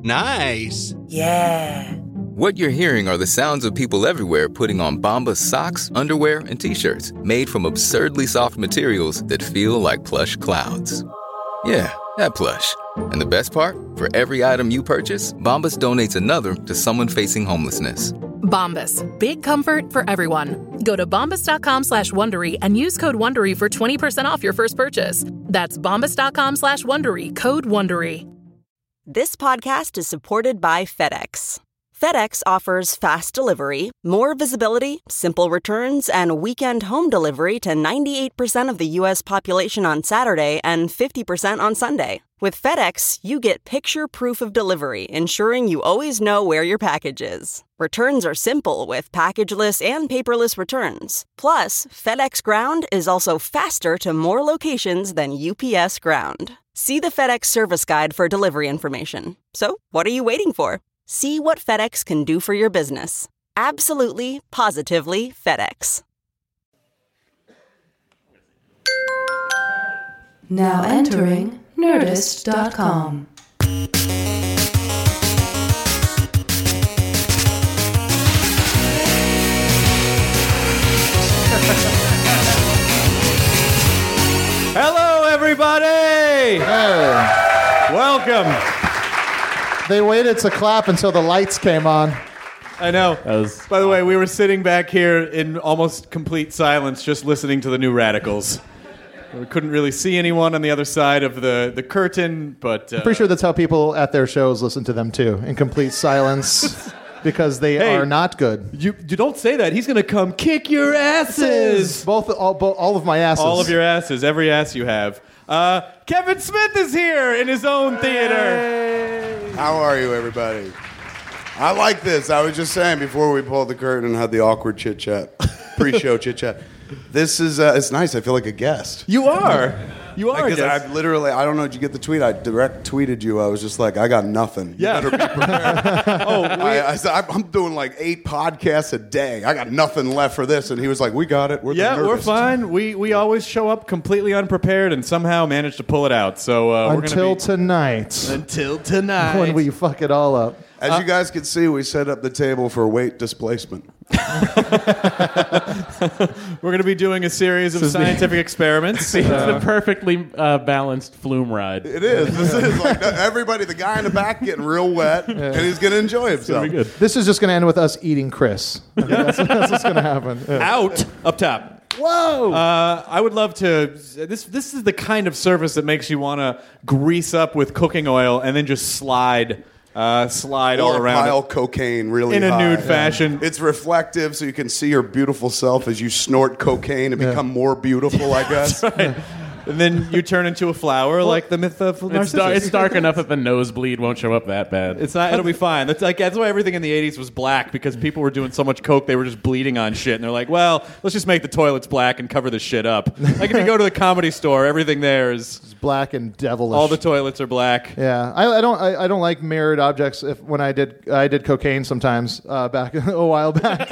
Nice. Yeah. What you're hearing are the sounds of people everywhere putting on Bombas socks, underwear, and T-shirts made from absurdly soft materials that feel like plush clouds. Yeah, that plush. And the best part? For every item you purchase, Bombas donates another to someone facing homelessness. Bombas. Big comfort for everyone. Go to bombas.com/Wondery and use code Wondery for 20% off your first purchase. That's bombas.com/Wondery, code Wondery. This podcast is supported by FedEx. FedEx offers fast delivery, more visibility, simple returns, and weekend home delivery to 98% of the U.S. population on Saturday and 50% on Sunday. With FedEx, you get picture proof of delivery, ensuring you always know where your package is. Returns are simple with packageless and paperless returns. Plus, FedEx Ground is also faster to more locations than UPS Ground. See the FedEx service guide for delivery information. So, what are you waiting for? See what FedEx can do for your business. Absolutely, positively FedEx. Now entering Nerdist.com. Hello, everybody! Hey. Welcome. They waited to clap until the lights came on. I know. By the way, we were sitting back here in almost complete silence just listening to the New Radicals. We couldn't really see anyone on the other side of the curtain, but... I'm pretty sure that's how people at their shows listen to them, too, in complete silence, because they are not good. You don't say that. He's going to come kick your asses. All of my asses. All of your asses. Every ass you have. Kevin Smith is here in his own theater. How are you, everybody? I like this. I was just saying before we pulled the curtain and had the awkward chit-chat, pre-show chit-chat. This is, it's nice. I feel like a guest. You are. You are. Because I literally, I don't know, did you get the tweet? I direct tweeted you. I was just like, I got nothing. Yeah. You better be prepared. I said, I'm doing like 8 podcasts a day. I got nothing left for this. And he was like, we got it. We're fine. We always show up completely unprepared and somehow manage to pull it out. So Until tonight, when we fuck it all up. As you guys can see, we set up the table for weight displacement. We're going to be doing a series of scientific experiments. It's the perfectly balanced flume ride. It is. This is like everybody, the guy in the back getting real wet, and he's going to enjoy himself. Be good. This is just going to end with us eating Chris. That's what's going to happen. Yeah. Out up top. Whoa! I would love to. This is the kind of surface that makes you want to grease up with cooking oil and then just slide all around. Pile cocaine really in a high. nude fashion. It's reflective, so you can see your beautiful self as you snort cocaine and become more beautiful, I guess. That's right. And then you turn into a flower, like the myth of Narcissus. It's dark enough that the nosebleed won't show up that bad. It's not. It'll be fine. That's why everything in the '80s was black, because people were doing so much coke they were just bleeding on shit, and they're like, well, let's just make the toilets black and cover this shit up. Like if you go to the Comedy Store, everything there is black and devilish. All the toilets are black. Yeah, I don't like mirrored objects. When I did cocaine sometimes back a while back.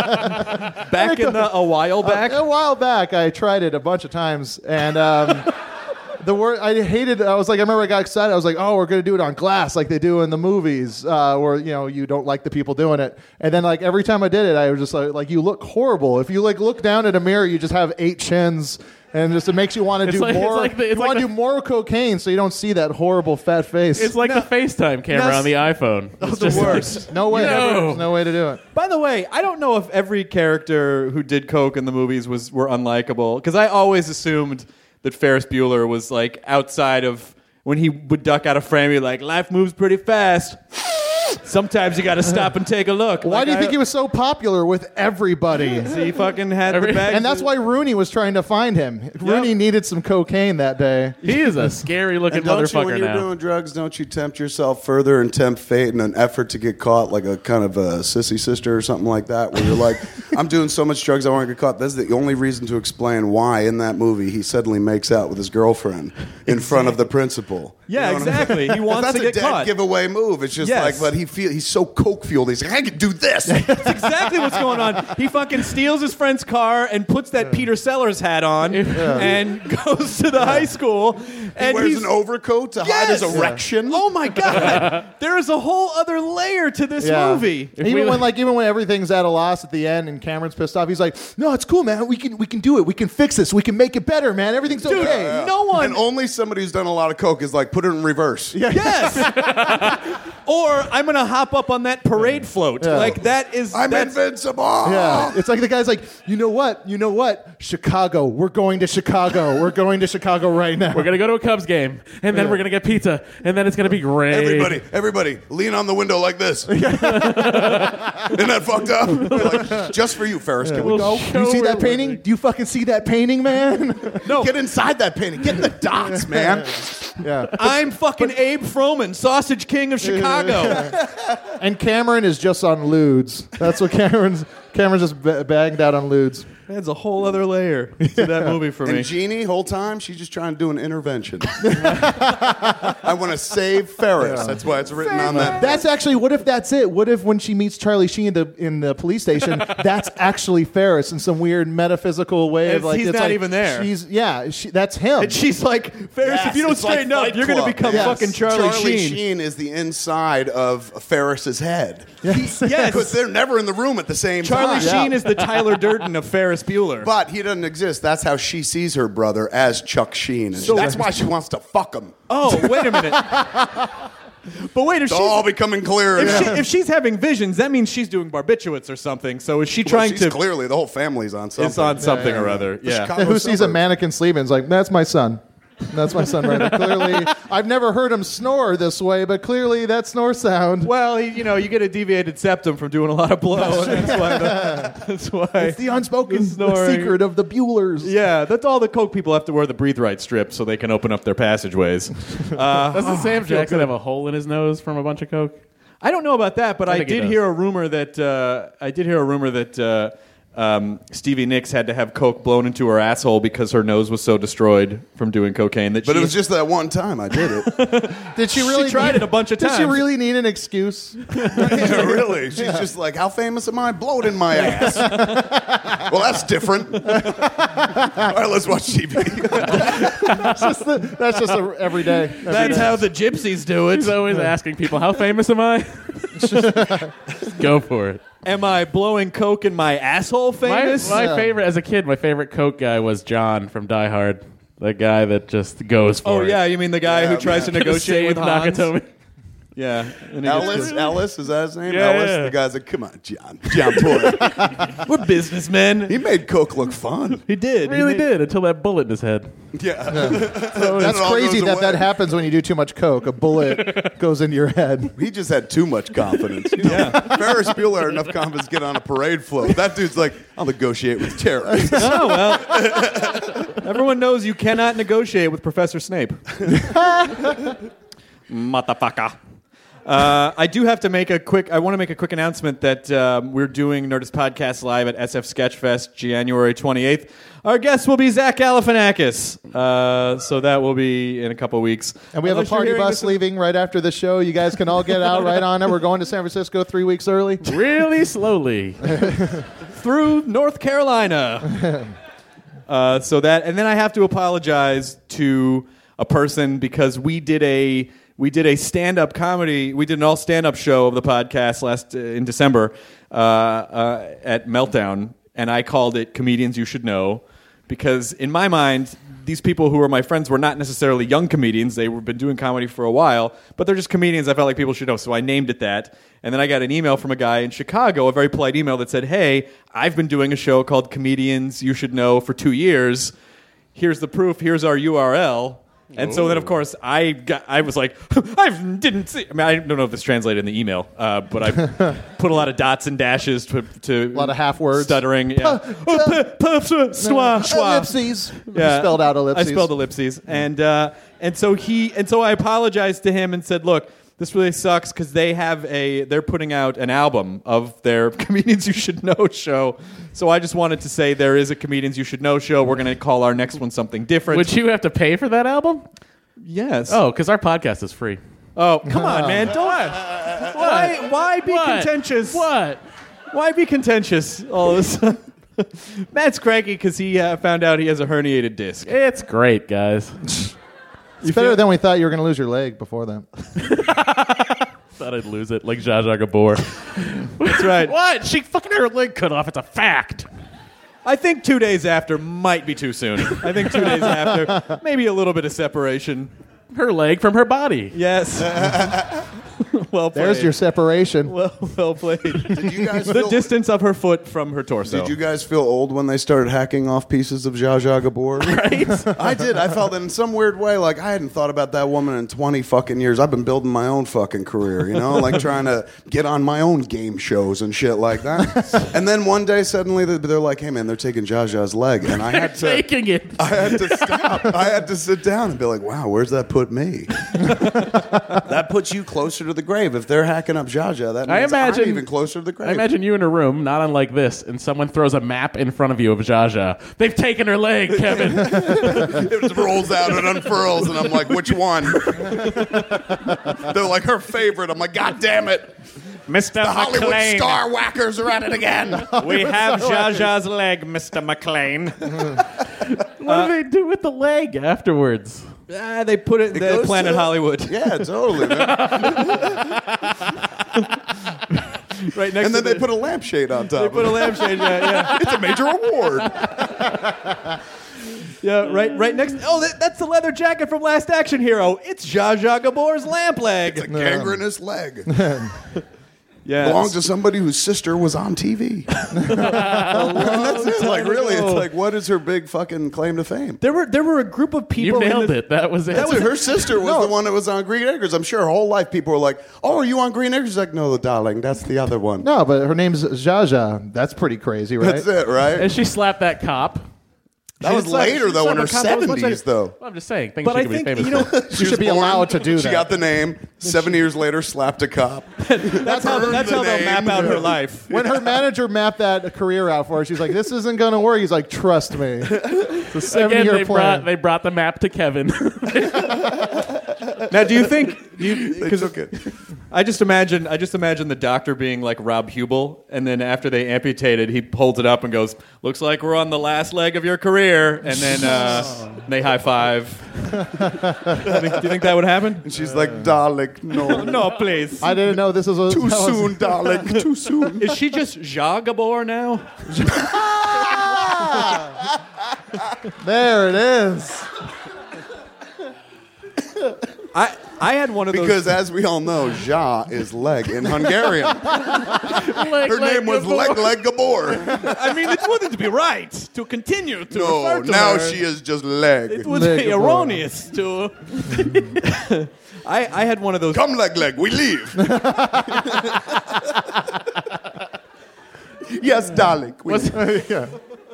A while back, I tried it a bunch of times, and the word I hated. I remember I got excited. I was like, oh, we're gonna do it on glass like they do in the movies, where you don't like the people doing it. And then like every time I did it, I was just like you look horrible. If you like look down at a mirror, you just have 8 chins. And just it makes you want to do more. You want to do more cocaine, so you don't see that horrible fat face. It's like the FaceTime camera on the iPhone. It's the worst. No way. There's no way to do it. By the way, I don't know if every character who did coke in the movies were unlikable, because I always assumed that Ferris Bueller was like outside of when he would duck out of frame. He'd like, life moves pretty fast. Sometimes you got to stop and take a look. Why do you think he was so popular with everybody? So he fucking had the bag. And that's why Rooney was trying to find him. Rooney needed some cocaine that day. He is a scary-looking motherfucker now. When you're doing drugs, don't you tempt yourself further and tempt fate in an effort to get caught, like a kind of a sissy sister or something like that, where you're like, I'm doing so much drugs I want to get caught. That's the only reason to explain why in that movie he suddenly makes out with his girlfriend in front of the principal. Yeah, You know what I'm exactly. saying? He wants That's to get a dead caught. giveaway move. It's just Yes. like, but he's so coke fueled. He's like, I can do this. That's exactly what's going on. He fucking steals his friend's car and puts that Peter Sellers hat on and goes to the high school. And Wears he's an overcoat to hide his Yes. erection. Oh my god! There is a whole other layer to this movie. Even when everything's at a loss at the end and Cameron's pissed off, he's like, "No, it's cool, man. We can do it. We can fix this. We can make it better, man. Everything's Dude, okay." no one. And only somebody who's done a lot of coke is like, put it in reverse. Yes. Or I'm gonna hop up on that parade float. Yeah. Like that's invincible. Yeah, it's like the guy's like, you know what? Chicago. We're going to Chicago. We're going to Chicago right now. We're going to go to a Cubs game, and then we're going to get pizza, and then it's going to be great. Everybody, lean on the window like this. Isn't that fucked up? Like, just for you, Ferris. Can we go? Do you see that painting? Do you fucking see that painting, man? No. Get inside that painting. Get in the dots, man. Yeah. I'm fucking Abe Froman, Sausage King of Chicago. And Cameron is just on lewds. That's what Cameron's just bagged out on lewds. That's a whole other layer to that movie for me. And Jeannie, whole time, she's just trying to do an intervention. I want to save Ferris. That's why it's written on that. That's actually, what if that's it? What if when she meets Charlie Sheen in the police station, that's actually Ferris in some weird metaphysical way? Of like, he's it's not like, even there. That's him. And she's like, Ferris, if you don't it's like straighten up, Fight you're going to Club. become fucking Charlie Sheen. Is the inside of Ferris's head. Yes. Because they're never in the room at the same Charlie time. Sheen is the Tyler Durden of Ferris Bueller. But he doesn't exist. That's how she sees her brother, as Chuck Sheen. And that's why she wants to fuck him. Oh, wait a minute. But wait, if It's all becoming clear. if she's having visions, that means she's doing barbiturates or something. So is she trying she's to? Clearly, the whole family's on something. It's on something or other. The Yeah. Chicago Who sees a suburbs. mannequin sleeping? Is like, that's my son. That's my son right there. Clearly, I've never heard him snore this way, but clearly that snore sound. Well, you get a deviated septum from doing a lot of blow. That's why. It's the unspoken snoring. secret of the Buellers. Yeah, that's all the coke people have to wear the breathe right strip so they can open up their passageways. Doesn't Sam Jackson have a hole in his nose from a bunch of coke? I don't know about that, but I think he did does. hear a rumor that Stevie Nicks had to have coke blown into her asshole because her nose was so destroyed from doing cocaine that But it was just that one time I did it. Did she really? She tried it a bunch of Did times. she really need an excuse? Yeah, really? She's just like, how famous am I? Blow it in my ass. Well, that's different. All right, let's watch TV. That's just every day. That's how the gypsies do it. He's always asking people, how famous am I? Go for it. Am I blowing coke in my asshole famous? My favorite, as a kid, my favorite coke guy was John from Die Hard. The guy that just goes for Oh it. yeah, you mean the guy who tries to negotiate with Save Hans? Nakatomi. Yeah. And he gets Ellis, is that his name? Yeah, Ellis? yeah. The guy's like, come on, John boy. We're businessmen. He made coke look fun. He did. Really did, until that bullet in his head. Yeah. It's crazy that happens when you do too much coke. A bullet goes into your head. He just had too much confidence. Ferris Bueller had enough confidence to get on a parade float. That dude's like, I'll negotiate with terrorists. Oh, well. Everyone knows you cannot negotiate with Professor Snape. Motherfucker. I do have to make I want to make a quick announcement that we're doing Nerdist Podcast Live at SF Sketchfest January 28th. Our guest will be Zach Galifianakis. So that will be in a couple weeks. And we have a Unless you're party hearing bus this- leaving right after the show. You guys can all get out right on it. We're going to San Francisco 3 weeks early. Really slowly. through North Carolina. So that, and then I have to apologize to a person because we did a stand-up comedy. We did an all stand-up show of the podcast in December at Meltdown, and I called it Comedians You Should Know because in my mind, these people who are my friends were not necessarily young comedians. They were been doing comedy for a while, but they're just comedians I felt like people should know. So I named it that. And then I got an email from a guy in Chicago, a very polite email that said, hey, I've been doing a show called Comedians You Should Know for 2 years. Here's the proof. Here's our URL. And so then, of course, I was like, I didn't see. I mean, I don't know if this translated in the email, but I put a lot of dots and dashes to A lot of half words. stuttering. Yeah. Ellipses. Yeah. You spelled out ellipses. I spelled ellipses, and so I apologized to him and said, "Look, this really sucks because they're putting out an album of their Comedians You Should Know show. So I just wanted to say there is a Comedians You Should Know show. We're going to call our next one something different. Would you have to pay for that album? Yes. Oh, because our podcast is free. Oh, come on, man. Don't. Why be contentious? What? Why be contentious all of a sudden? Matt's cranky because he found out he has a herniated disc. It's great, guys. It's better than we thought you were going to lose your leg before that. Thought I'd lose it like Zsa Zsa Gabor. That's right. What? She fucking had her leg cut off. It's a fact. I think 2 days after might be too soon. I think 2 days after, maybe a little bit of separation. Her leg from her body. Yes. Well played. There's your separation. Well played. Did you guys The feel, distance of her foot from her torso. Did you guys feel old when they started hacking off pieces of Zsa Zsa Gabor? Right? I did. I felt in some weird way like I hadn't thought about that woman in 20 fucking years. I've been building my own fucking career, you know, like trying to get on my own game shows and shit like that. And then one day suddenly they're like, "Hey man, they're taking Zsa Zsa's leg," and I had to Taking it. I had to stop. I had to sit down and be like, "Wow, where's that put me?" That puts you closer to the grave. If they're hacking up Zsa Zsa, that means I'm even closer to the grave. I imagine you in a room, not unlike this, and someone throws a map in front of you of Zsa Zsa. They've taken her leg, Kevin. It just rolls out and unfurls, and I'm like, which one? They're like, her favorite. I'm like, God damn it. Mr. The Hollywood star whackers are at it again. We have Zsa Zsa's leg, Mr. McClane. What do they do with the leg afterwards? They put it in goes Planet to- Hollywood. Yeah, totally. Man. Right next And then to they put a lampshade on top. They put a lampshade, yeah. It's a major award. Yeah, right next. Oh, that's the leather jacket from Last Action Hero. It's Zsa Zsa Gabor's lamp leg. It's a gangrenous leg. Yeah, Belonged to somebody whose sister was on TV. And that's it. Like, really, it's like, what is her big fucking claim to fame? There were a group of You people. nailed it. That was it. Her sister was the one that was on Green Acres. I'm sure her whole life people were like, "Oh, are you on Green Acres?" She's like, "No, darling, that's the other one." No, but her name's Zsa Zsa. That's pretty crazy, right? That's it, right? And she slapped that cop. That was later, though, in her That was much 70s, later. though. Well, I'm just saying. Things But she I could think, be famous you know, for. She should be allowed to do that. She got the name. 7 years later, slapped a cop. that's how Earned they'll the map name. out her life. When her manager mapped that career out for her, she's like, "This isn't going to work." He's like, "Trust me." It's a 7-year Again, plan. they brought the map to Kevin. Now, do you think? They took it. I just imagine the doctor being like Rob Hubel, and then after they amputated, he holds it up and goes, "Looks like we're on the last leg of your career," and then they high five. Do you think that would happen? And she's like, "Darling, no. No, please. I didn't know this was a... Too soon, darling. Too soon." Is she just Zsa Gabor now? There it is. I had one of those. Because as we all know, Zsa is leg in Hungarian. Her name was Leg Gabor. I mean, it wouldn't be right to continue to No, refer to now her. she is just leg. It would Leg be Gabor. erroneous to. I had one of those. Come, leg, we leave. Yes, darling. We leave. Yeah.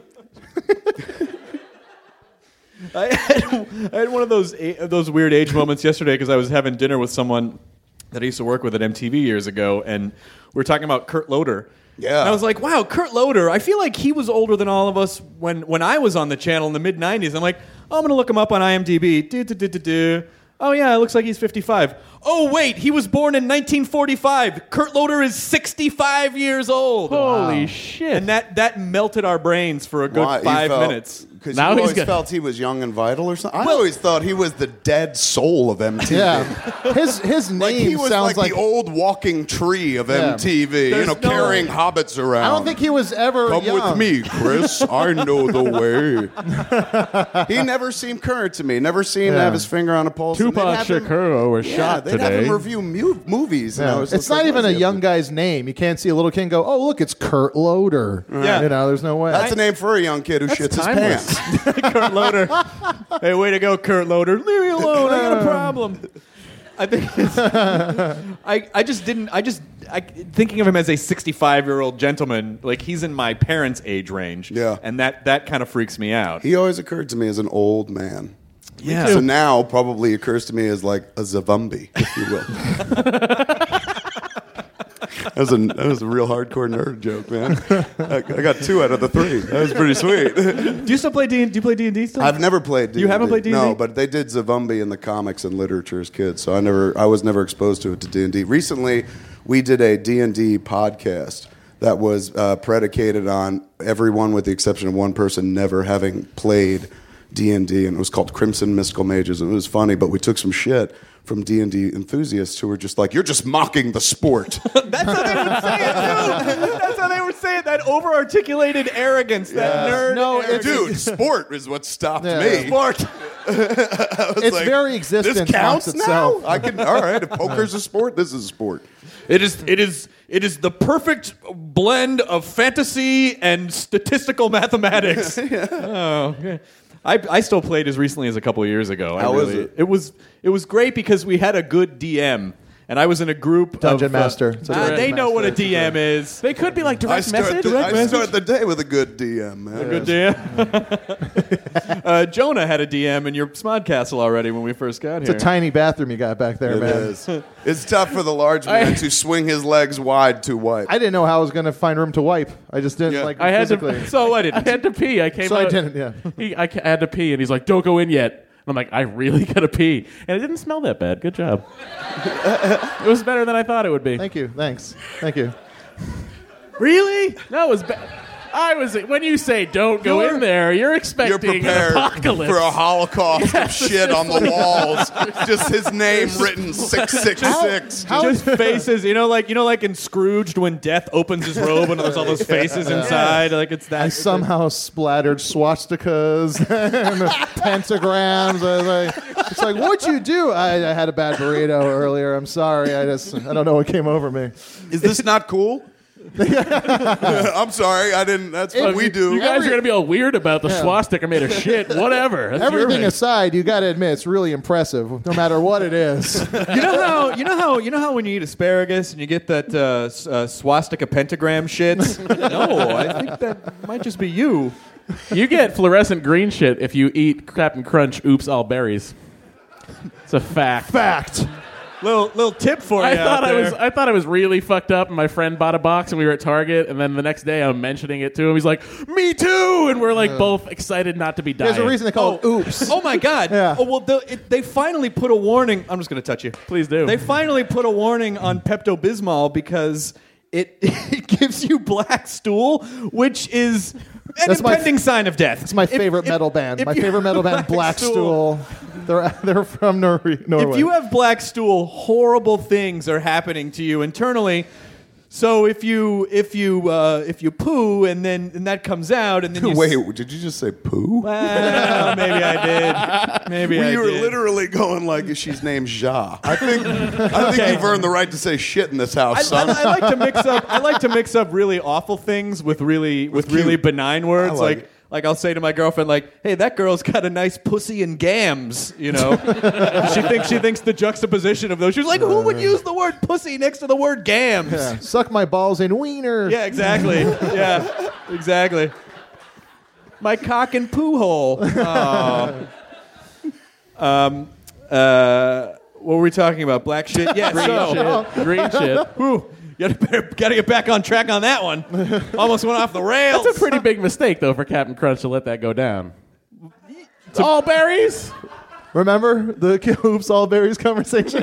I had one of those weird age moments yesterday because I was having dinner with someone that I used to work with at MTV years ago, and we were talking about Kurt Loder. Yeah. And I was like, wow, Kurt Loder, I feel like he was older than all of us when I was on the channel in the mid-'90s. I'm like, I'm going to look him up on IMDb. Oh, yeah, it looks like he's 55. Oh, wait, he was born in 1945. Kurt Loder is 65 years old. Holy shit. And that melted our brains for a good Why? You 5 felt- minutes. Because Now you he's always got- felt he was young and vital or something. I always thought he was the dead soul of MTV. Yeah. His name Like he was sounds like the old walking tree of MTV, There's no- carrying hobbits around. I don't think he was ever Come young. with me, Chris. I know the way. He never seemed current to me. Never seemed to have his finger on a pulse. And they'd Tupac have him- Shakur was Yeah, shot they'd have today. him review movies. And I Yeah. was It's just not like, even what a is he young up to? guy's name. You can't see a little kid and go, "Oh, look, it's Kurt Loder." Yeah. You know, there's no way. That's a name for a young kid who shits timeless. his pants. Kurt Loder. Hey, way to go, Kurt Loder. Leave me alone. I got a problem. I think thinking of him as a 65-year-old gentleman, like he's in my parents' age range. Yeah. And that kind of freaks me out. He always occurred to me as an old man. Yeah. So now probably occurs to me as like a Zavumbi, if you will. That was a real hardcore nerd joke, man. I got 2 out of the 3. That was pretty sweet. Do you still play D&D? Do you play D&D still? I've never played D&D. You haven't played D&D? No, but they did Zavumbi in the comics and literature as kids, so I was never exposed to it to D&D. Recently, we did a D&D podcast that was predicated on everyone with the exception of one person never having played D&D, and it was called Crimson Mystical Mages, and it was funny, but we took some shit from D&D enthusiasts who were just like, you're just mocking the sport. That's how they would say it, too. That's how they would say it, that over-articulated arrogance, that nerd arrogance. Dude, sport is what stopped Yeah. me. Sport. It's very existence. This counts amongst itself. now? All right, if poker's a sport, this is a sport. It is the perfect blend of fantasy and statistical mathematics. Oh, okay. I still played as recently as a couple of years ago. How was it? It was great because we had a good DM, and I was in a group Dungeon of Master. It's a dungeon they know what a master. DM is. They could be like I direct message. start the day with a good DM, man. A good DM. Jonah had a DM in your Smodcastle already when we first got It's here. a tiny bathroom you got back there, It man. is. It's tough for the large man to swing his legs wide to wipe. I didn't know how I was going to find room to wipe. I just didn't Yeah. like I had physically. to. So I didn't. I had to pee. I came So out. I didn't, yeah. I had to pee, and he's like, "Don't go in yet." And I'm like, "I really gotta pee," and it didn't smell that bad. Good job. It was better than I thought it would be. Thank you. Thanks. Thank you. Really? No, it was bad. When you say don't go in there, you're You're expecting an prepared apocalypse. for a holocaust of shit on the walls. Just his name written 666. Just faces, like in Scrooged when Death opens his robe and there's all those faces inside. Like it's that. I somehow splattered swastikas and pentagrams. I was like, it's like, what'd you do? I had a bad burrito earlier. I'm sorry. I don't know what came over me. Is this not cool? I'm sorry, I didn't. That's what we do. You guys are gonna be all weird about the swastika made of shit. Whatever. That's your Everything thing. aside, you got to admit it's really impressive, no matter what it is. You know how when you eat asparagus and you get that swastika pentagram shit? No, I think that might just be you. You get fluorescent green shit if you eat Captain Crunch. Oops, all berries. It's a fact. Fact. Little tip for you. I thought out there. I thought I was really fucked up, and my friend bought a box, and we were at Target, and then the next day I'm mentioning it to him. He's like, "Me too," and we're like both excited not to be dying. There's a reason they call it oops. Oh my God! Yeah. Oh well, they finally put a warning. I'm just going to touch you. Please do. They finally put a warning on Pepto-Bismol because it gives you black stool, which is an That's my impending sign of death. It's my favorite metal band. My favorite metal band, Black Stool. They're from Norway. If you have black stool, horrible things are happening to you internally. So if you poo and that comes out and then you Wait, did you just say poo? Well, maybe I did. Maybe I You were did. literally going like she's named Ja. I think you've earned the right to say shit in this house, son. I like to mix up. I like to mix up really awful things with really benign words. I like it. Like I'll say to my girlfriend, like, "Hey, that girl's got a nice pussy and gams." You know, she thinks the juxtaposition of those. She's like, "Who would use the word pussy next to the word gams?" Yeah. Suck my balls in wiener. Yeah, exactly. Yeah, exactly. My cock and poo hole. Oh. What were we talking about? Black shit? Yeah, Green shit. Whew. Gotta get back on track on that one. Almost went off the rails. That's a pretty big mistake, though, for Captain Crunch to let that go down. It's all berries. Remember the oops all berries conversation?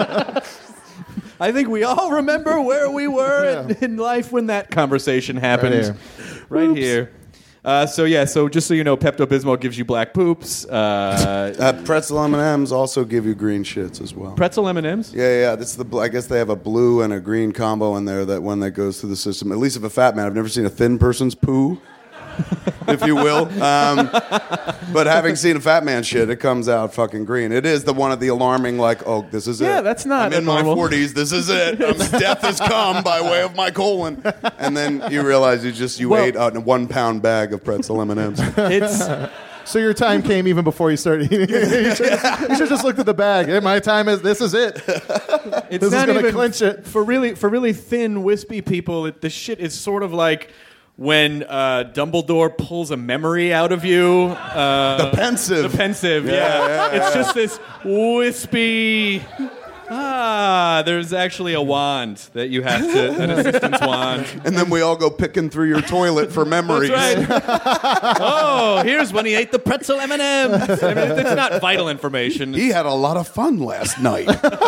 I think we all remember where we were in life when that conversation happened. Right here. So just so you know, Pepto-Bismol gives you black poops. Pretzel M&Ms also give you green shits as well. Pretzel M&Ms? Yeah. That's I guess they have a blue and a green combo in there. That one that goes through the system. At least if a fat man. I've never seen a thin person's poo, if you will. But having seen a fat man shit, it comes out fucking green. It is one of the alarming, like, oh, this is it. Yeah, that's not I'm in my abnormal. 40s. This is it. Death has come by way of my colon. And then you realize you ate a 1 pound bag of pretzel M&Ms. It's So your time came even before you started eating. You should just looked at the bag. Hey, my time is. This is it. It's This is not gonna even clinch it. for really thin, wispy people. The shit is sort of like when Dumbledore pulls a memory out of you. The pensive. The pensive, yeah. It's just this wispy. There's actually a wand that you have to, an assistance wand. And then we all go picking through your toilet for memories. That's right. Oh, here's when he ate the pretzel M&Ms. I mean, it's not vital information. He had a lot of fun last night.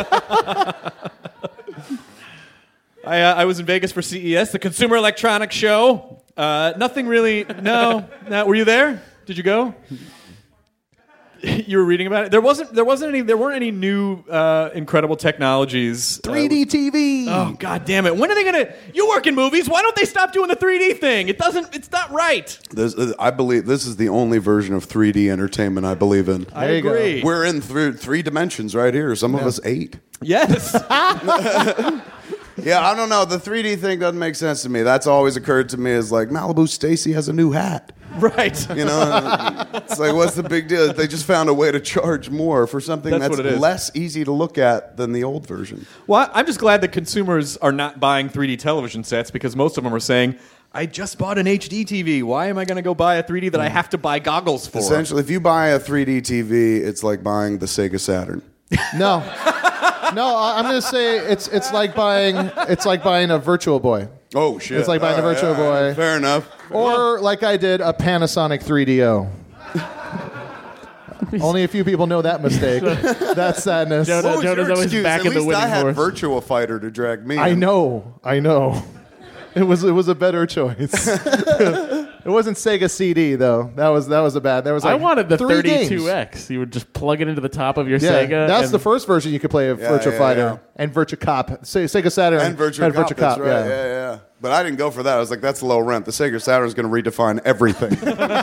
I was in Vegas for CES, the Consumer Electronics Show. Nothing really. No. Were you there? Did you go? You were reading about it. There weren't any new incredible technologies. 3D TV. Oh, God damn it! When are they gonna? You work in movies. Why don't they stop doing the 3D thing? It's not right. I believe this is the only version of 3D entertainment I believe in. I agree. We're in three dimensions right here. Some of us 8. Yes. Yeah, I don't know. The 3D thing doesn't make sense to me. That's always occurred to me as like Malibu Stacy has a new hat. Right. You know, it's like, what's the big deal? They just found a way to charge more for something that's less easy to look at than the old version. Well, I'm just glad that consumers are not buying 3D television sets because most of them are saying, I just bought an HD TV. Why am I going to go buy a 3D that I have to buy goggles for? Essentially, if you buy a 3D TV, it's like buying the Sega Saturn. No. No, I'm going to say it's like buying a Virtual Boy. Oh, shit. It's like buying a Virtual Boy. Fair enough. Or, like I did, a Panasonic 3DO. Only a few people know that mistake. That's sadness. What was Jonah's your always excuse? back At in the least winning I had horse. Virtua Fighter to drag me. I know. It was a better choice. It wasn't Sega CD though. That was a bad. There was like I wanted the 3 games. 32X. You would just plug it into the top of your Yeah, Sega. that's and the first version you could play of Virtua Fighter and Virtua Cop. Sega Saturn And Virtua had Cop. Virtua That's Cop. right. Yeah. But I didn't go for that. I was like, that's low rent. The Sega Saturn is going to redefine everything.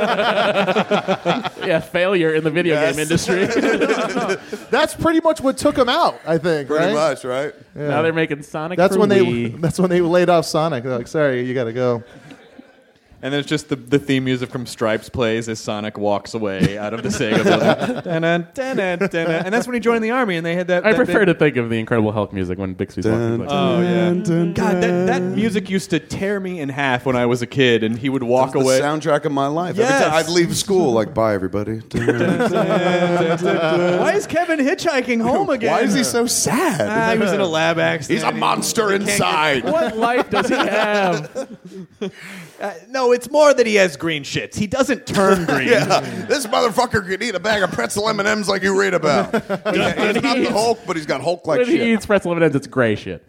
Yeah, failure in the video Yes. game industry. That's pretty much what took them out. I think. Pretty right? much, right? Now they're making Sonic That's for when Wii. That's when they laid off Sonic. They're like, sorry, you got to go. And then it's just the theme music from Stripes plays as Sonic walks away out of the Sega building. Dun-dun, dun-dun, dun-dun. And that's when he joined the army, and they had that. I that prefer big- to think of the Incredible Hulk music when Bixby's walking. Like, Oh yeah, God, that music used to tear me in half when I was a kid, and he would walk That was away. the soundtrack of my life. Yes. Every time I'd leave school, like, bye, everybody. Why is Kevin hitchhiking home again? Why is he so sad? He was in a lab accident. He's a monster inside. what life does he have? No, it's more that he has green shits. He doesn't turn green. Yeah, this motherfucker could eat a bag of pretzel M&Ms like you read about. He's not the Hulk, but he's got Hulk-like When he shit. eats pretzel M&Ms, it's gray shit.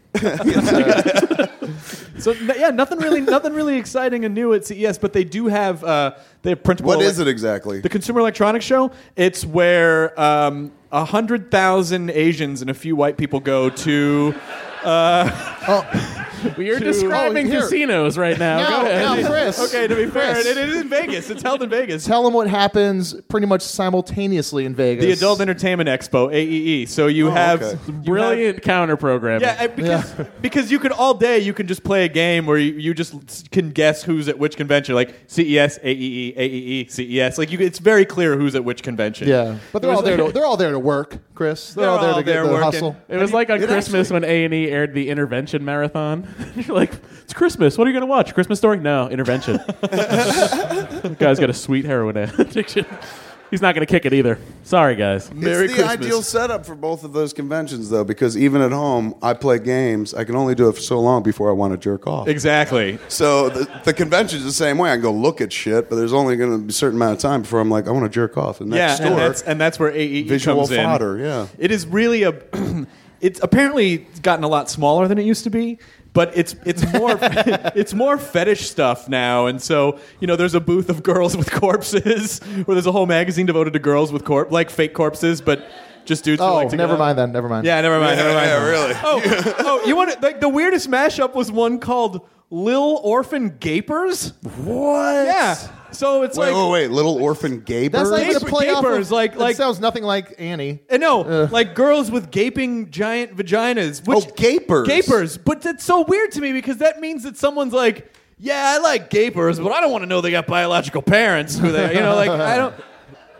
So yeah, nothing really exciting and new at CES, but they do have they have printable. What is it exactly? The Consumer Electronics Show. It's where 100,000 Asians and a few white people go to. You're describing here. casinos right now. Go ahead. Now, Chris. Okay, to be fair, Chris. it is in Vegas. It's held in Vegas. Tell them what happens pretty much simultaneously in Vegas. The Adult Entertainment Expo, AEE. So you have okay. Brilliant counter programming. Yeah, because you can all day you can just play a game where you just can guess who's at which convention, like CES, AEE, AEE, CES. Like it's very clear who's at which convention. Yeah, but they're all there. They're all there to work, Chris. They're all there to get the working. hustle. It was like on It Christmas when A&E aired the Intervention Marathon. You're like, it's Christmas. What are you going to watch? Christmas Story? No, Intervention. The guy's got a sweet heroin addiction. He's not going to kick it either. Sorry, guys. Merry It's the Christmas. ideal setup for both of those conventions, though, because even at home, I play games. I can only do it for so long before I want to jerk off. Exactly. So the convention's the same way. I can go look at shit, but there's only going to be a certain amount of time before I'm like, I want to jerk off. And next Yeah, door, and that's where AEE visual comes in. fodder, yeah. It is really a. It's apparently gotten a lot smaller than it used to be. But it's more it's more fetish stuff now, and so there's a booth of girls with corpses, where there's a whole magazine devoted to girls with like fake corpses, but just dudes. Who Oh, like to never go. mind then. Never mind. Yeah, never mind. Never mind. Yeah, really. Oh, you want like the weirdest mashup was one called Lil Orphan Gapers. What? Yeah. So it's Wait. Little orphan gapers? That's not even a play off Gapers, of, like- It sounds nothing like Annie. like girls with gaping giant vaginas. Which, gapers. Gapers. But that's so weird to me because that means that someone's like, yeah, I like gapers, but I don't want to know they got biological parents. Who they, I don't.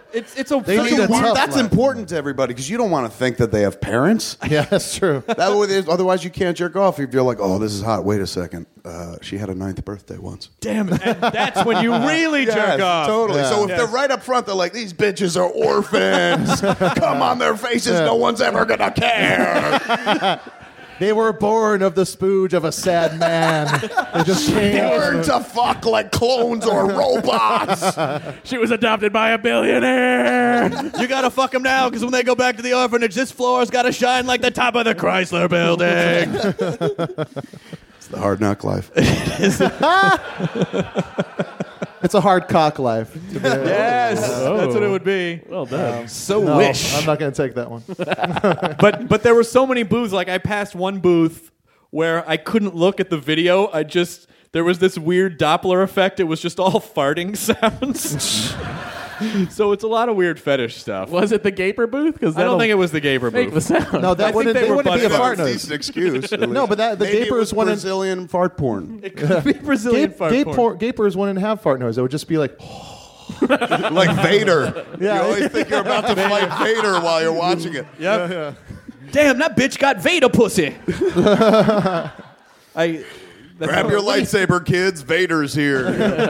It's They such need a a tough That's life. important to everybody because you don't want to think that they have parents. Yeah, that's true. That way, otherwise you can't jerk off if you're like, oh, this is hot. Wait a second. She had a 9th birthday once. damn it. And that's when you really jerk Yes, off. Totally. Yeah. So if Yes. they're right up front, they're like, these bitches are orphans. Come on their faces. No one's ever going to care. They were born of the spooge of a sad man. They just Learn came. to fuck like clones or robots. She was adopted by a billionaire. You gotta fuck them now, because when they go back to the orphanage, this floor's gotta shine like the top of the Chrysler building. It's the hard knock life. It's a hard cock life. To be Yes, Oh. that's what it would be. Well done. So No, wish. I'm not going to take that one. But there were so many booths. Like I passed one booth where I couldn't look at the video. There was this weird Doppler effect. It was just all farting sounds. So it's a lot of weird fetish stuff. Was it the Gaper booth? Because I don't think it was the Gaper make the booth. sound. No, I that think wouldn't, they they were wouldn't be a butthurt. fart It's a noise. decent excuse. No, but the Maybe it Gaper was is one in. Brazilian fart porn. It could be Brazilian fart porn. Gapers wouldn't have fart noise. It would just be like, Like Vader. Yeah. You always think you're about to fight Vader while you're watching it. Yep. Damn, that bitch got Vader pussy. Grab your lightsaber, kids. Vader's here.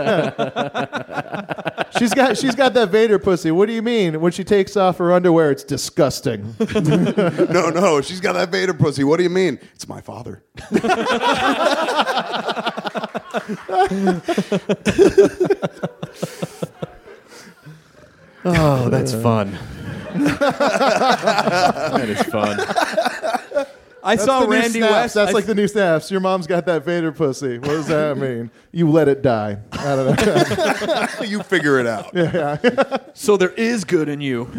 she's got that Vader pussy. What do you mean? When she takes off her underwear, it's disgusting. No, she's got that Vader pussy. What do you mean? It's my father. Oh, that's fun. That is fun. I saw The new Randy snaps. West. That's like the new snaps. Your mom's got that Vader pussy. What does that mean? You let it die. I don't know. You figure it out. So there is good in you.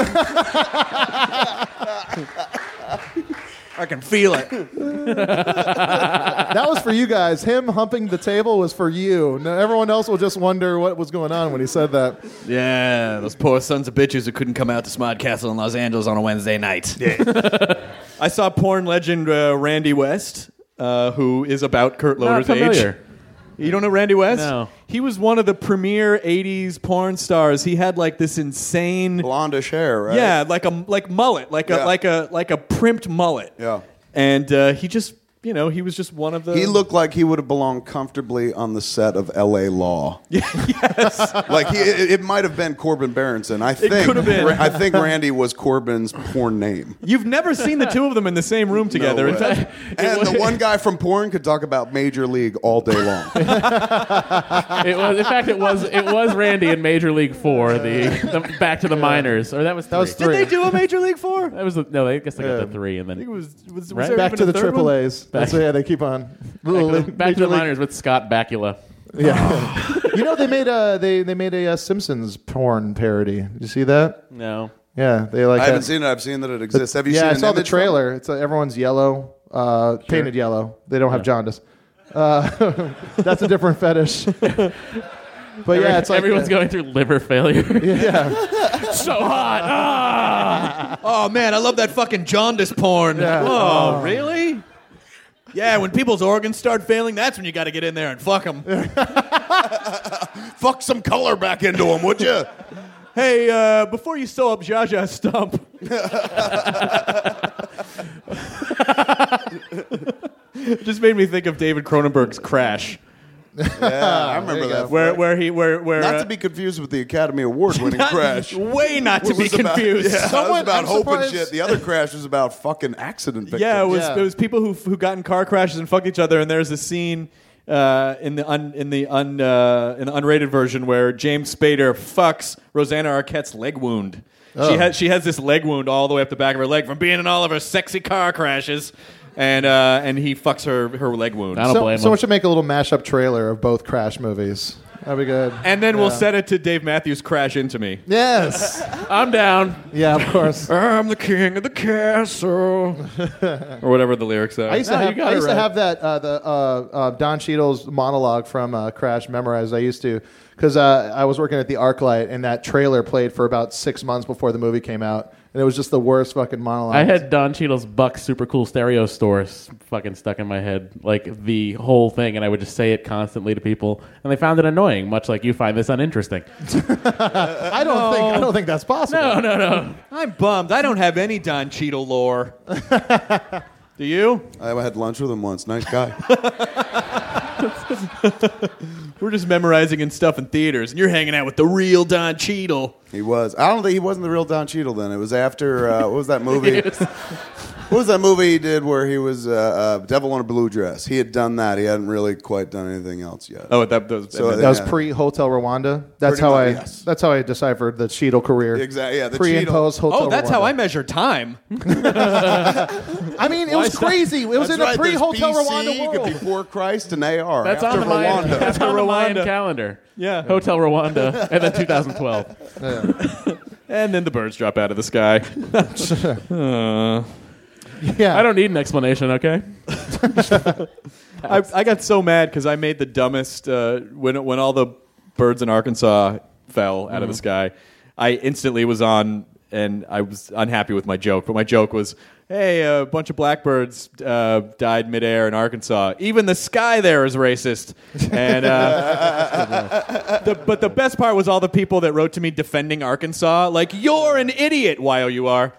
I can feel it. That was for you guys. Him humping the table was for you. No, everyone else will just wonder what was going on when he said that. Yeah, those poor sons of bitches who couldn't come out to Smod Castle in Los Angeles on a Wednesday night. Yeah. I saw porn legend Randy West, who is about Kurt Not Loder's age. familiar. You don't know Randy West? No. He was one of the premier 80s porn stars. He had like this insane... Blondish hair, right? Yeah, like mullet, Yeah. like a primped mullet. Yeah. And he just, he was just one of the... He looked like he would have belonged comfortably on the set of L.A. Law. Yes. Like it might have been Corbin Berenson. I think could have been. I think Randy was Corbin's porn name. You've never seen the two of them in the same room together. No In way. fact, And the one guy from porn could talk about Major League all day long. It was Randy in Major League 4, the Back to the Minors, or that was 3. was did they do a Major League 4? That was I guess they got the 3, and I think it then was Right? there Back even to a the third Triple one? A's. That's yeah. They keep on. Back to the Minors with Scott Bakula. Yeah. They made a Simpsons porn parody. Did you see that? No. Yeah, they like. I haven't seen it. I've seen that it exists. Have you seen Yeah, I an saw the image from it? trailer. It's everyone's yellow, painted yellow. They don't have jaundice. That's a different fetish. But yeah, it's like everyone's going through liver failure. Yeah, So hot. Ah! Oh, man, I love that fucking jaundice porn. Yeah. Oh, really? Yeah, when people's organs start failing, that's when you got to get in there and fuck them. Fuck some color back into him, would you? Hey, before you sew up Zsa Zsa's stump. Just made me think of David Cronenberg's Crash. Yeah, I remember that. Where Not to be confused with the Academy Award-winning Crash. Way not to be Was about- confused. Yeah, it was Someone- about I'm hope and surprised- shit. The other Crash was about fucking accident victims. Yeah, Yeah. it was people who got in car crashes and fucked each other. And there's a scene in the unrated version where James Spader fucks Rosanna Arquette's leg wound. She has this leg wound all the way up the back of her leg from being in all of her sexy car crashes, and he fucks her leg wound. I don't blame him. Someone should make a little mashup trailer of both Crash movies. That'd be good. And then we'll set it to Dave Matthews' Crash Into Me. Yes. I'm down. Yeah, of course. I'm the king of the castle. Or whatever the lyrics are. I used to No, have you got it right. that Don Cheadle's monologue from Crash memorized. I used to because I was working at the ArcLight and that trailer played for about 6 months before the movie came out. and it was just the worst fucking monologue. I had Don Cheadle's Buck Super Cool Stereo Stores fucking stuck in my head, like the whole thing, and I would just say it constantly to people, and they found it annoying, much like you find this uninteresting. I don't think that's possible. No. I'm bummed. I don't have any Don Cheadle lore. Do you? I had lunch with him once. Nice guy. We're just memorizing and stuff in theaters, and you're hanging out with the real Don Cheadle. He was. I don't think he wasn't the real Don Cheadle then. It was after, what was that movie? What was that movie he did where he was Devil in a Blue Dress? He had done that. He hadn't really quite done anything else yet. Oh, that was pre-Hotel Rwanda. That's how I deciphered the Cheadle career. Exactly. Yeah, the pre and Cheadle. post Hotel. Oh, that's Rwanda. how I measure time. I mean, it was crazy. It was That's in right. a pre-Hotel There's Rwanda BC, world. could be before Christ and AR. That's after on the Mayan. Rwanda. That's on the Mayan Rwanda. calendar. Yeah. Hotel Rwanda, and then 2012. And then the birds drop out of the sky. Yeah. I don't need an explanation. Okay. I got so mad because I made the dumbest when all the birds in Arkansas fell out of the sky. I instantly was on, and I was unhappy with my joke. But my joke was, "Hey, a bunch of blackbirds died midair in Arkansas. Even the sky there is racist." And but the best part was all the people that wrote to me defending Arkansas, like, "You're an idiot, YOUR."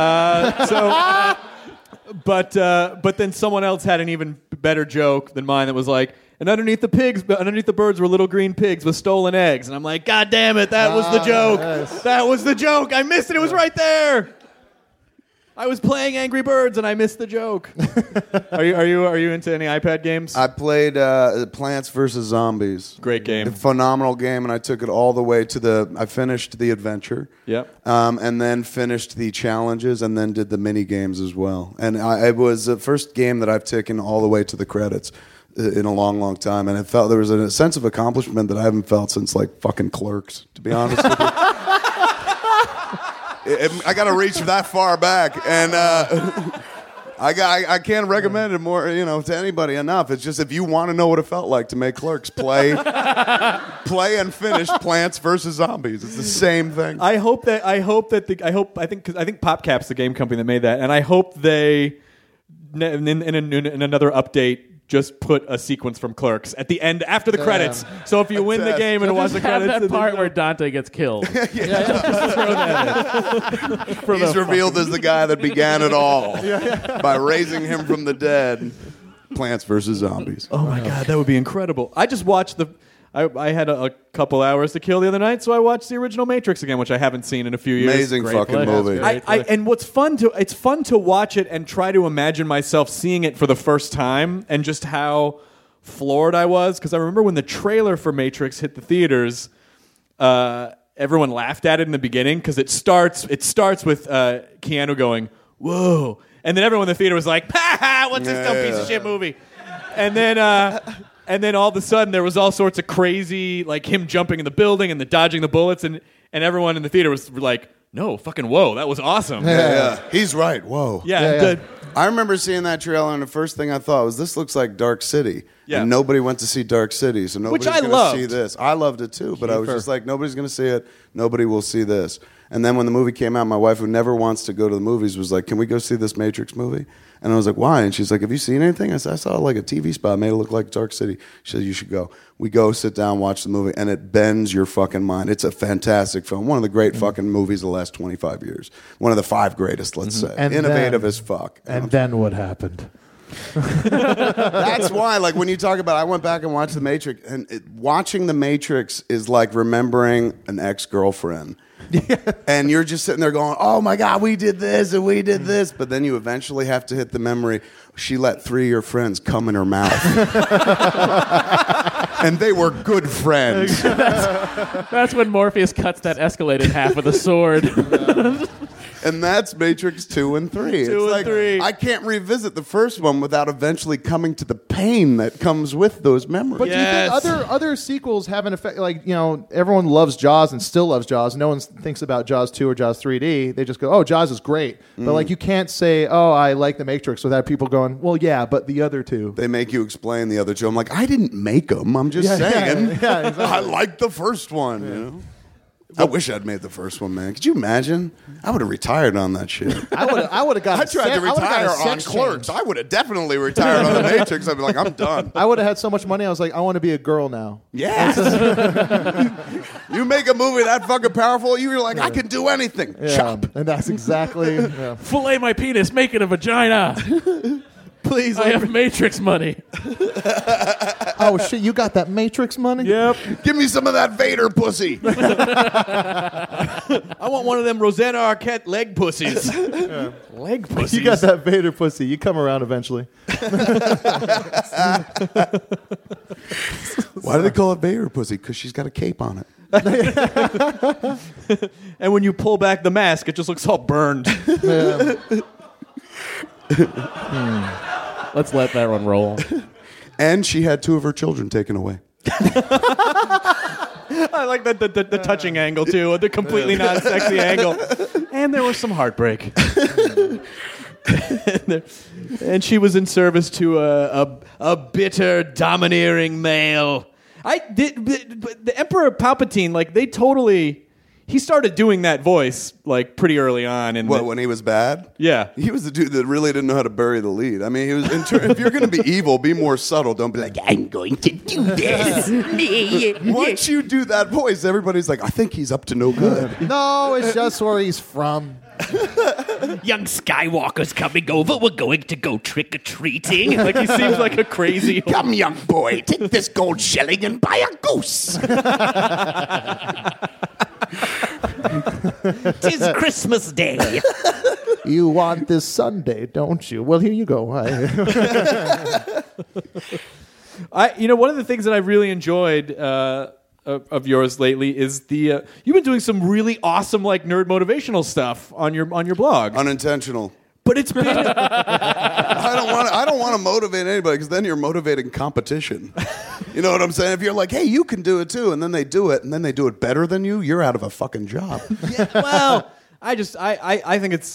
But then someone else had an even better joke than mine that was like, and underneath the birds were little green pigs with stolen eggs. And I'm like, God damn it, that was the joke. Yes. That was the joke. I missed it. It was right there. I was playing Angry Birds and I missed the joke. Are you into any iPad games? I played Plants vs. Zombies. Great game. A phenomenal game, and I took it all the way to I finished the adventure. Yep. And then finished the challenges, and then did the mini games as well. And it was the first game that I've taken all the way to the credits in a long, long time. And it felt there was a sense of accomplishment that I haven't felt since like fucking Clerks, to be honest with you. I got to reach that far back, and I can't recommend it more, to anybody enough. It's just if you want to know what it felt like to make Clerks, play and finish Plants vs. Zombies. It's the same thing. I think PopCap's the game company that made that, and I hope they in another update just put a sequence from Clerks at the end after the credits. So if you win the game and watch the Have credits, that part where Dante gets killed. Just throw that in. He's revealed as the guy that began it all by raising him from the dead. Plants vs. Zombies. oh my god, that would be incredible. I just watched I had a couple hours to kill the other night, so I watched the original Matrix again, which I haven't seen in a few years. Amazing Great fucking flick. movie. That's great. And what's it's fun to watch it and try to imagine myself seeing it for the first time and just how floored I was, because I remember when the trailer for Matrix hit the theaters, everyone laughed at it in the beginning because it starts with Keanu going, "Whoa," and then everyone in the theater was like, "Ha ha, what's this dumb piece of shit movie?" And then all of a sudden there was all sorts of crazy, like him jumping in the building and dodging the bullets, and everyone in the theater was like, "No, fucking whoa, that was awesome." Yeah. He's right. Whoa. Yeah. I remember seeing that trailer, and the first thing I thought was, this looks like Dark City. Yeah. And nobody went to see Dark City, so nobody's Which I going to loved. see this. I loved it too, but I was just like, nobody's going to see it. Nobody will see this. And then when the movie came out, my wife, who never wants to go to the movies, was like, "Can we go see this Matrix movie?" And I was like, "Why?" And she's like, "Have you seen anything?" I said, "I saw like a TV spot, made it look like Dark City." She said, "You should go." We go, sit down, watch the movie, and it bends your fucking mind. It's a fantastic film. One of the great fucking movies of the last 25 years. One of the 5 greatest, let's say. And Innovative then- as fuck. And then what happened? That's why, like, when you talk about, I went back and watched The Matrix, and watching The Matrix is like remembering an ex-girlfriend. And you're just sitting there going, "Oh my God, we did this and we did this." But then you eventually have to hit the memory. She let 3 of your friends come in her mouth. And they were good friends. That's when Morpheus cuts that Escalade in half with a sword. And that's Matrix 2 and 3. Two and like, 3. I can't revisit the first one without eventually coming to the pain that comes with those memories. But do you think other sequels have an effect? Like, everyone loves Jaws and still loves Jaws. No one thinks about Jaws 2 or Jaws 3D. They just go, "Oh, Jaws is great." But like, you can't say, "Oh, I like The Matrix," without people going, "Well, yeah, but the other two." They make you explain the other two. I'm like, I didn't make them. I'm just saying. Yeah, exactly. I like the first one. You know? I wish I'd made the first one, man. Could you imagine? I would have retired on that shit. I would have got. I tried to retire on Clerks. I would have definitely retired on The Matrix. I'd be like, I'm done. I would have had so much money. I was like, I want to be a girl now. Yes. You make a movie that fucking powerful, you're like, I can do anything. Yeah, Chop. and that's exactly. Yeah. Fillet my penis, make it a vagina. Please, I have Matrix money. Oh shit! You got that Matrix money? Yep. Give me some of that Vader pussy. I want one of them Rosanna Arquette leg pussies. Leg pussies. You got that Vader pussy. You come around eventually. Why do they call it Vader pussy? Because she's got a cape on it. And when you pull back the mask, it just looks all burned. Let's let that one roll. And she had 2 of her children taken away. I like the touching angle, too, the completely non-sexy angle. And there was some heartbreak. And she was in service to a bitter, domineering male. The Emperor Palpatine, like, they totally... He started doing that voice, like, pretty early on. When he was bad? Yeah. He was the dude that really didn't know how to bury the lead. I mean, he was. If you're going to be evil, be more subtle. Don't be like, I'm going to do this. Once you do that voice, everybody's like, I think he's up to no good. No, it's just where he's from. Young Skywalker's coming over. We're going to go trick-or-treating. Like, he seems like a crazy... Come, young boy, take this gold shilling and buy a goose. 'Tis Christmas Day. You want this Sunday, don't you? Well, here you go. One of the things that I really enjoyed of yours lately is you've been doing some really awesome, like, nerd motivational stuff on your blog. Unintentional. But it's been... I don't want to motivate anybody because then you're motivating competition. You know what I'm saying? If you're like, hey, you can do it too, and then they do it, and then they do it better than you, you're out of a fucking job. Yeah, well, I think it's...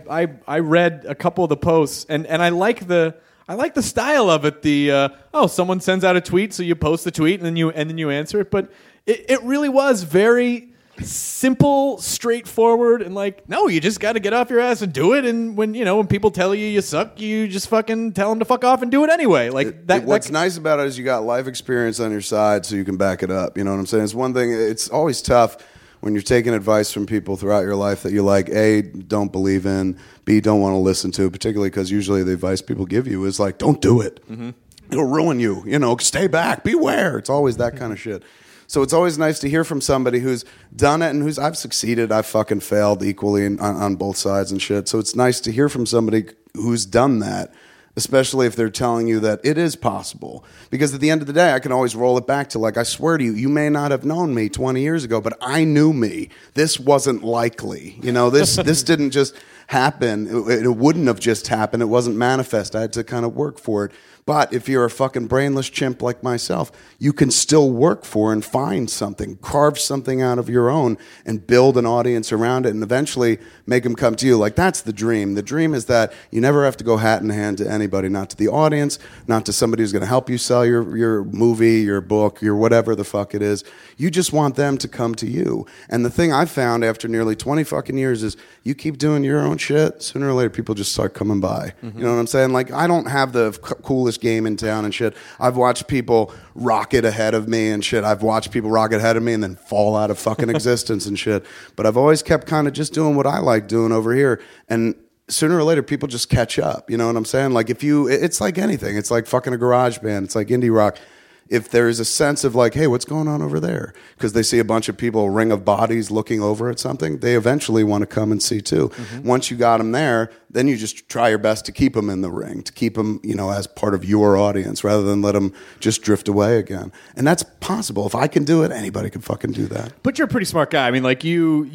I read a couple of the posts, and I like the style of it. Someone sends out a tweet, so you post the tweet, and then you answer it. But it really was very simple, straightforward, and like, no, you just got to get off your ass and do it. And when people tell you suck, you just fucking tell them to fuck off and do it anyway. Like what's nice about it is you got life experience on your side, so you can back it up. You know what I'm saying? It's one thing. It's always tough when you're taking advice from people throughout your life that you like, A, don't believe in, B, don't want to listen to, particularly because usually the advice people give you is like, don't do it. Mm-hmm. It'll ruin you. Stay back. Beware. It's always that kind of shit. So it's always nice to hear from somebody who's done it and I've succeeded, I've fucking failed equally on both sides and shit. So it's nice to hear from somebody who's done that, especially if they're telling you that it is possible. Because at the end of the day, I can always roll it back to, like, I swear to you, you may not have known me 20 years ago, but I knew me. This wasn't likely. This didn't just happen. It wouldn't have just happened. It wasn't manifest. I had to kind of work for it. But if you're a fucking brainless chimp like myself, you can still work for and find something, carve something out of your own and build an audience around it and eventually make them come to you. Like, that's the dream. The dream is that you never have to go hat in hand to anybody, not to the audience, not to somebody who's going to help you sell your movie, your book, your whatever the fuck it is. You just want them to come to you. And the thing I've found after nearly 20 fucking years is you keep doing your own shit, sooner or later people just start coming by. Mm-hmm. You know what I'm saying? Like, I don't have the coolest game in town and shit. I've watched people rocket ahead of me and shit. I've watched people rocket ahead of me and then fall out of fucking existence and shit. But I've always kept kind of just doing what I like doing over here. And sooner or later, people just catch up. You know what I'm saying? Like, it's like anything. It's like fucking a garage band. It's like indie rock. If there is a sense of like, hey, what's going on over there? Because they see a bunch of people, a ring of bodies looking over at something, they eventually want to come and see too. Mm-hmm. Once you got them there, then you just try your best to keep them in the ring, to keep them, as part of your audience rather than let them just drift away again. And that's possible. If I can do it, anybody can fucking do that. But you're a pretty smart guy. I mean, like you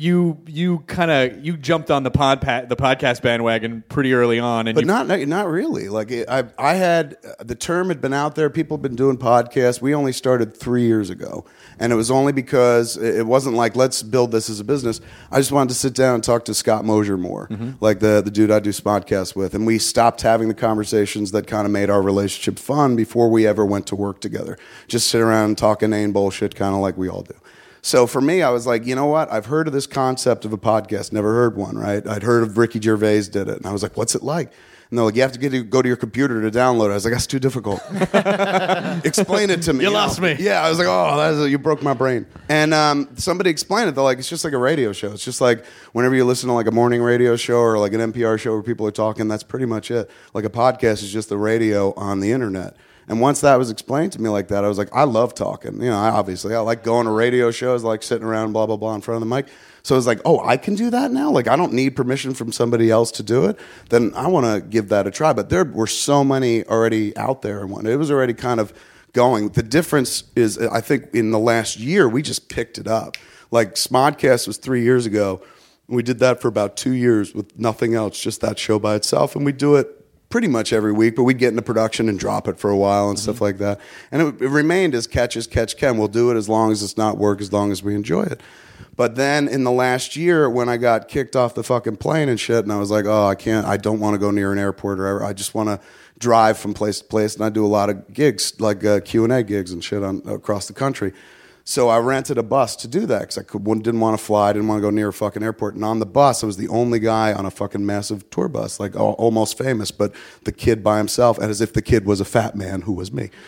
jumped on the podcast bandwagon pretty early on, and not really. Like I had the term had been out there. People had been doing podcasts. We only started 3 years ago, and it was only because it wasn't like let's build this as a business. I just wanted to sit down and talk to Scott Mosier more, like the dude I do podcasts with, and we stopped having the conversations that kind of made our relationship fun before we ever went to work together. Just sit around and talk inane bullshit, kind of like we all do. So for me, I was like, you know what? I've heard of this concept of a podcast, never heard one, right? I'd heard of Ricky Gervais did it. And I was like, what's it like? And they're like, you have to go to your computer to download it. I was like, that's too difficult. Explain it to me. You lost me. Yeah, I was like, you broke my brain. And somebody explained it. They're like, it's just like a radio show. It's just like whenever you listen to like a morning radio show or like an NPR show where people are talking, that's pretty much it. Like a podcast is just the radio on the internet. And once that was explained to me like that, I was like, I love talking. You know, I like going to radio shows, I like sitting around, blah, blah, blah, in front of the mic. So I was like, oh, I can do that now? Like, I don't need permission from somebody else to do it? Then I want to give that a try. But there were so many already out there. It was already kind of going. The difference is, I think, in the last year, we just picked it up. Like, Smodcast was 3 years ago. We did that for about 2 years with nothing else, just that show by itself. And we do it pretty much every week, but we'd get into production and drop it for a while and stuff like that. And it remained as catch can. We'll do it as long as it's not work, as long as we enjoy it. But then in the last year, when I got kicked off the fucking plane and shit, and I was like, oh, I don't want to go near an airport or ever. I just want to drive from place to place. And I do a lot of gigs, like Q&A gigs and shit across the country. So I rented a bus to do that because I didn't want to fly, didn't want to go near a fucking airport. And on the bus, I was the only guy on a fucking massive tour bus, like almost famous, but the kid by himself, and as if the kid was a fat man who was me.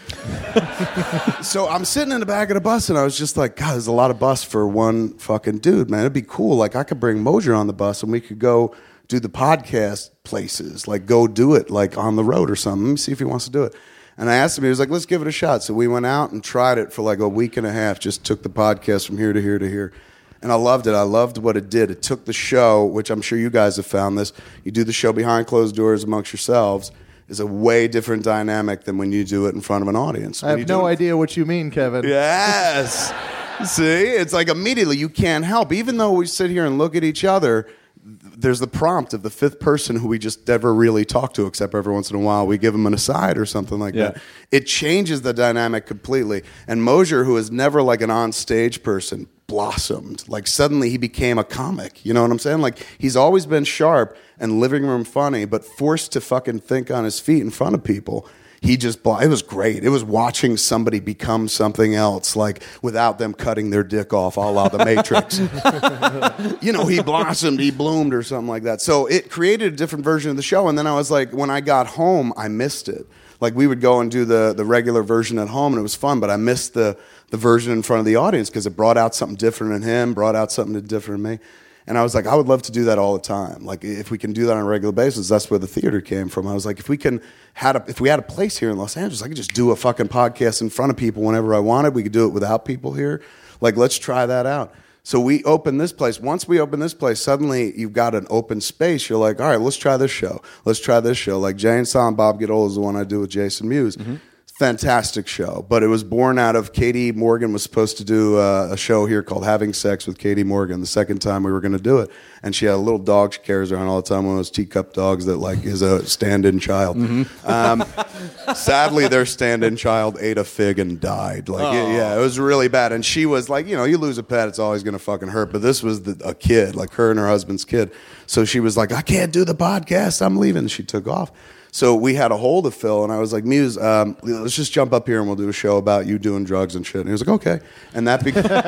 So I'm sitting in the back of the bus, and I was just like, God, there's a lot of bus for one fucking dude, man. It'd be cool. Like, I could bring Mosier on the bus, and we could go do the podcast places, like go do it like on the road or something. Let me see if he wants to do it. And I asked him, he was like, let's give it a shot. So we went out and tried it for like a week and a half, just took the podcast from here to here to here. And I loved it. I loved what it did. It took the show, which I'm sure you guys have found this, you do the show behind closed doors amongst yourselves, is a way different dynamic than when you do it in front of an audience. I have no idea what you mean, Kevin. Yes. See, it's like immediately you can't help. Even though we sit here and look at each other, there's the prompt of the fifth person who we just never really talk to, except every once in a while we give him an aside or something like that. It changes the dynamic completely. And Mosier, who is never like an on-stage person, blossomed. Like suddenly he became a comic. You know what I'm saying? Like he's always been sharp and living room funny, but forced to fucking think on his feet in front of people. It was great. It was watching somebody become something else, like without them cutting their dick off, a la The Matrix. You know, he blossomed, he bloomed or something like that. So it created a different version of the show. And then I was like, when I got home, I missed it. Like we would go and do the regular version at home, and it was fun, but I missed the version in front of the audience because it brought out something different in him, brought out something different in me. And I was like, I would love to do that all the time. Like, if we can do that on a regular basis, that's where the theater came from. I was like, if we had a place here in Los Angeles, I could just do a fucking podcast in front of people whenever I wanted. We could do it without people here. Like, let's try that out. So we opened this place. Once we opened this place, suddenly you've got an open space. You're like, all right, let's try this show. Let's try this show. Like Jay and Silent Bob Get Old is the one I do with Jason Mewes. Mm-hmm. Fantastic show, but it was born out of Katie Morgan was supposed to do a show here called Having Sex with Katie Morgan the second time we were going to do it, and she had a little dog she carries around all the time, one of those teacup dogs that like is a stand-in child. Mm-hmm. Sadly, their stand-in child ate a fig and died. Like, it was really bad, and she was like, you know, you lose a pet, it's always going to fucking hurt, but this was a kid, like her and her husband's kid, so she was like, I can't do the podcast, I'm leaving. She took off. So we had a hold of Phil, and I was like, Muse, let's just jump up here and we'll do a show about you doing drugs and shit. And he was like, okay. And that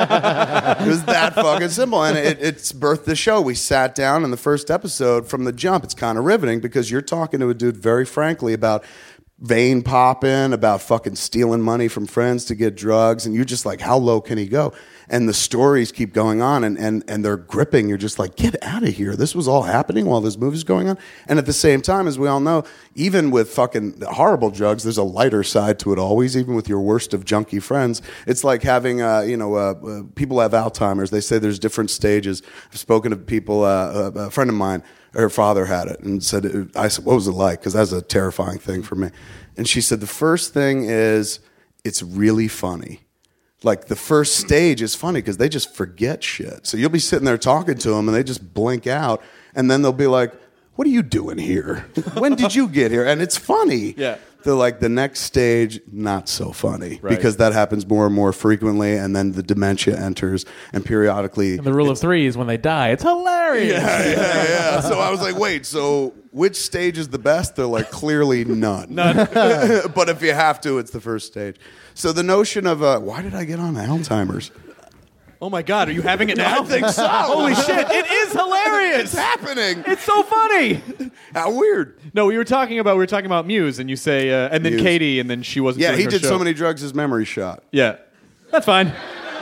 it was that fucking simple. And it's birthed the show. We sat down in the first episode from the jump. It's kind of riveting because you're talking to a dude very frankly about vein popping, about fucking stealing money from friends to get drugs. And you're just like, how low can he go? And the stories keep going on and they're gripping. You're just like, get out of here. This was all happening while this movie's going on. And at the same time, as we all know, even with fucking horrible drugs, there's a lighter side to it always, even with your worst of junkie friends. It's like having, people have Alzheimer's. They say there's different stages. I've spoken to people, a friend of mine, her father had it and said, I said, what was it like? Because that's a terrifying thing for me. And she said, the first thing is it's really funny. Like the first stage is funny because they just forget shit. So you'll be sitting there talking to them and they just blink out. And then they'll be like, what are you doing here? When did you get here? And it's funny. Yeah. They're like, the next stage, not so funny. Right. Because that happens more and more frequently. And then the dementia enters and periodically. And the rule of three is when they die. It's hilarious. Yeah. So I was like, wait, so which stage is the best? They're like, clearly none. But if you have to, it's the first stage. So the notion of, why did I get on Alzheimer's? Oh my God, are you having it now? I think so. Holy shit, it is hilarious. It's happening. It's so funny. How weird. No, we were talking about Muse, and you say, and then Muse. Katie, and then she wasn't. Yeah, doing he her did show. so many drugs, his memory shot. Yeah, that's fine.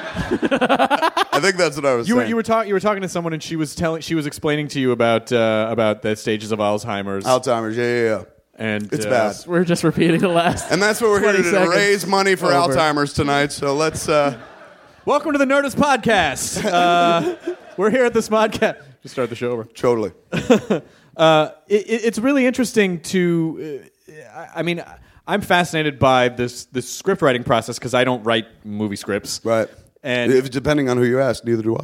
I think that's what I was saying. You were talking to someone, and she was explaining to you about the stages of Alzheimer's. Alzheimer's, yeah. And It's bad. We're just repeating the last. And that's what we're here to 20 do, seconds. raise money for Over. Alzheimer's tonight. So let's... Welcome to the Nerdist Podcast. We're here at this podcast. Just start the show over. Totally. It's really interesting to. I mean, I'm fascinated by this script writing process because I don't write movie scripts. Right. And if, depending on who you ask, neither do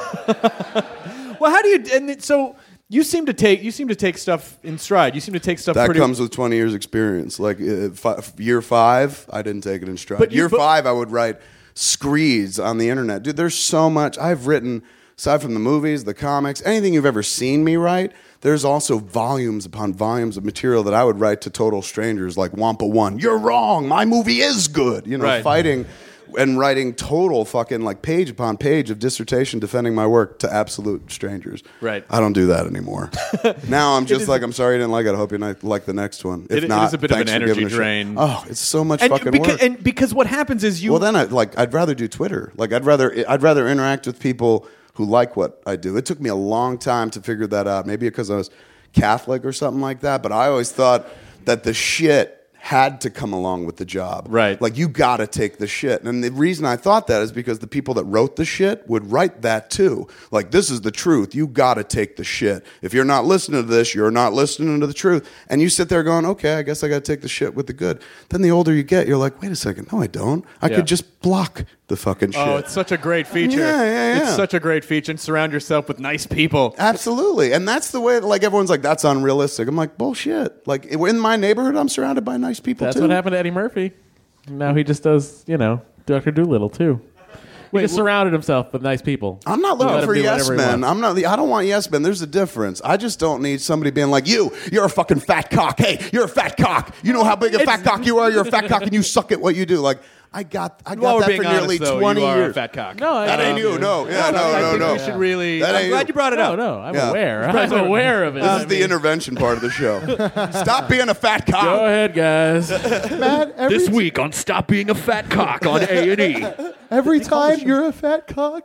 I. well, how do you? And so you seem to take stuff in stride. You seem to take stuff. That pretty, comes with 20 years experience. Like year 5, I didn't take it in stride. But year 5, I would write screeds on the internet. Dude, there's so much I've written, aside from the movies, the comics, anything you've ever seen me write. There's also volumes upon volumes of material that I would write to total strangers like Wampa One. You're wrong. My movie is good. You know, Right. Fighting and writing total fucking like page upon page of dissertation defending my work to absolute strangers. Right. I don't do that anymore. Now I'm just like, I'm sorry you didn't like it. I hope you like the next one. If It not, is a bit of thanks an for giving energy a shit. drain. Oh, it's so much fucking work. And because what happens is you. Well, then I'd rather do Twitter. Like I'd rather interact with people who like what I do. It took me a long time to figure that out. Maybe because I was Catholic or something like that. But I always thought that the shit had to come along with the job. Right. Like you got to take the shit. And the reason I thought that is because the people that wrote the shit would write that too. Like this is the truth. You got to take the shit. If you're not listening to this, you're not listening to the truth. And you sit there going, okay, I guess I got to take the shit with the good. Then the older you get, you're like, wait a second. No, I don't. I could just block the fucking shit. Oh, it's such a great feature. Yeah. It's such a great feature. And surround yourself with nice people. Absolutely. And that's the way, like, everyone's like, that's unrealistic. I'm like, bullshit. Like, in my neighborhood, I'm surrounded by nice people, That's too. what happened to Eddie Murphy. Now he just does, Dr. Dolittle too. He just surrounded himself with nice people. I'm not Let looking him for do yes whatever he men. wants. I don't want yes men. There's a difference. I just don't need somebody being like, you're a fucking fat cock. Hey, you're a fat cock. You know how big a fat cock you are? You're a fat cock and you suck at what you do. Like, I got While we're that being for nearly honest, though, 20 you are years. a fat cock. No, That ain't you. No. Yeah, no. I think we should really. That I'm ain't glad you. you brought it up. No, I'm Yeah. aware. I'm aware of it. This is the intervention part of the show. Stop being a fat cock. Go ahead, guys. Matt, This week on Stop Being a Fat Cock on A&E. every time you're a fat cock.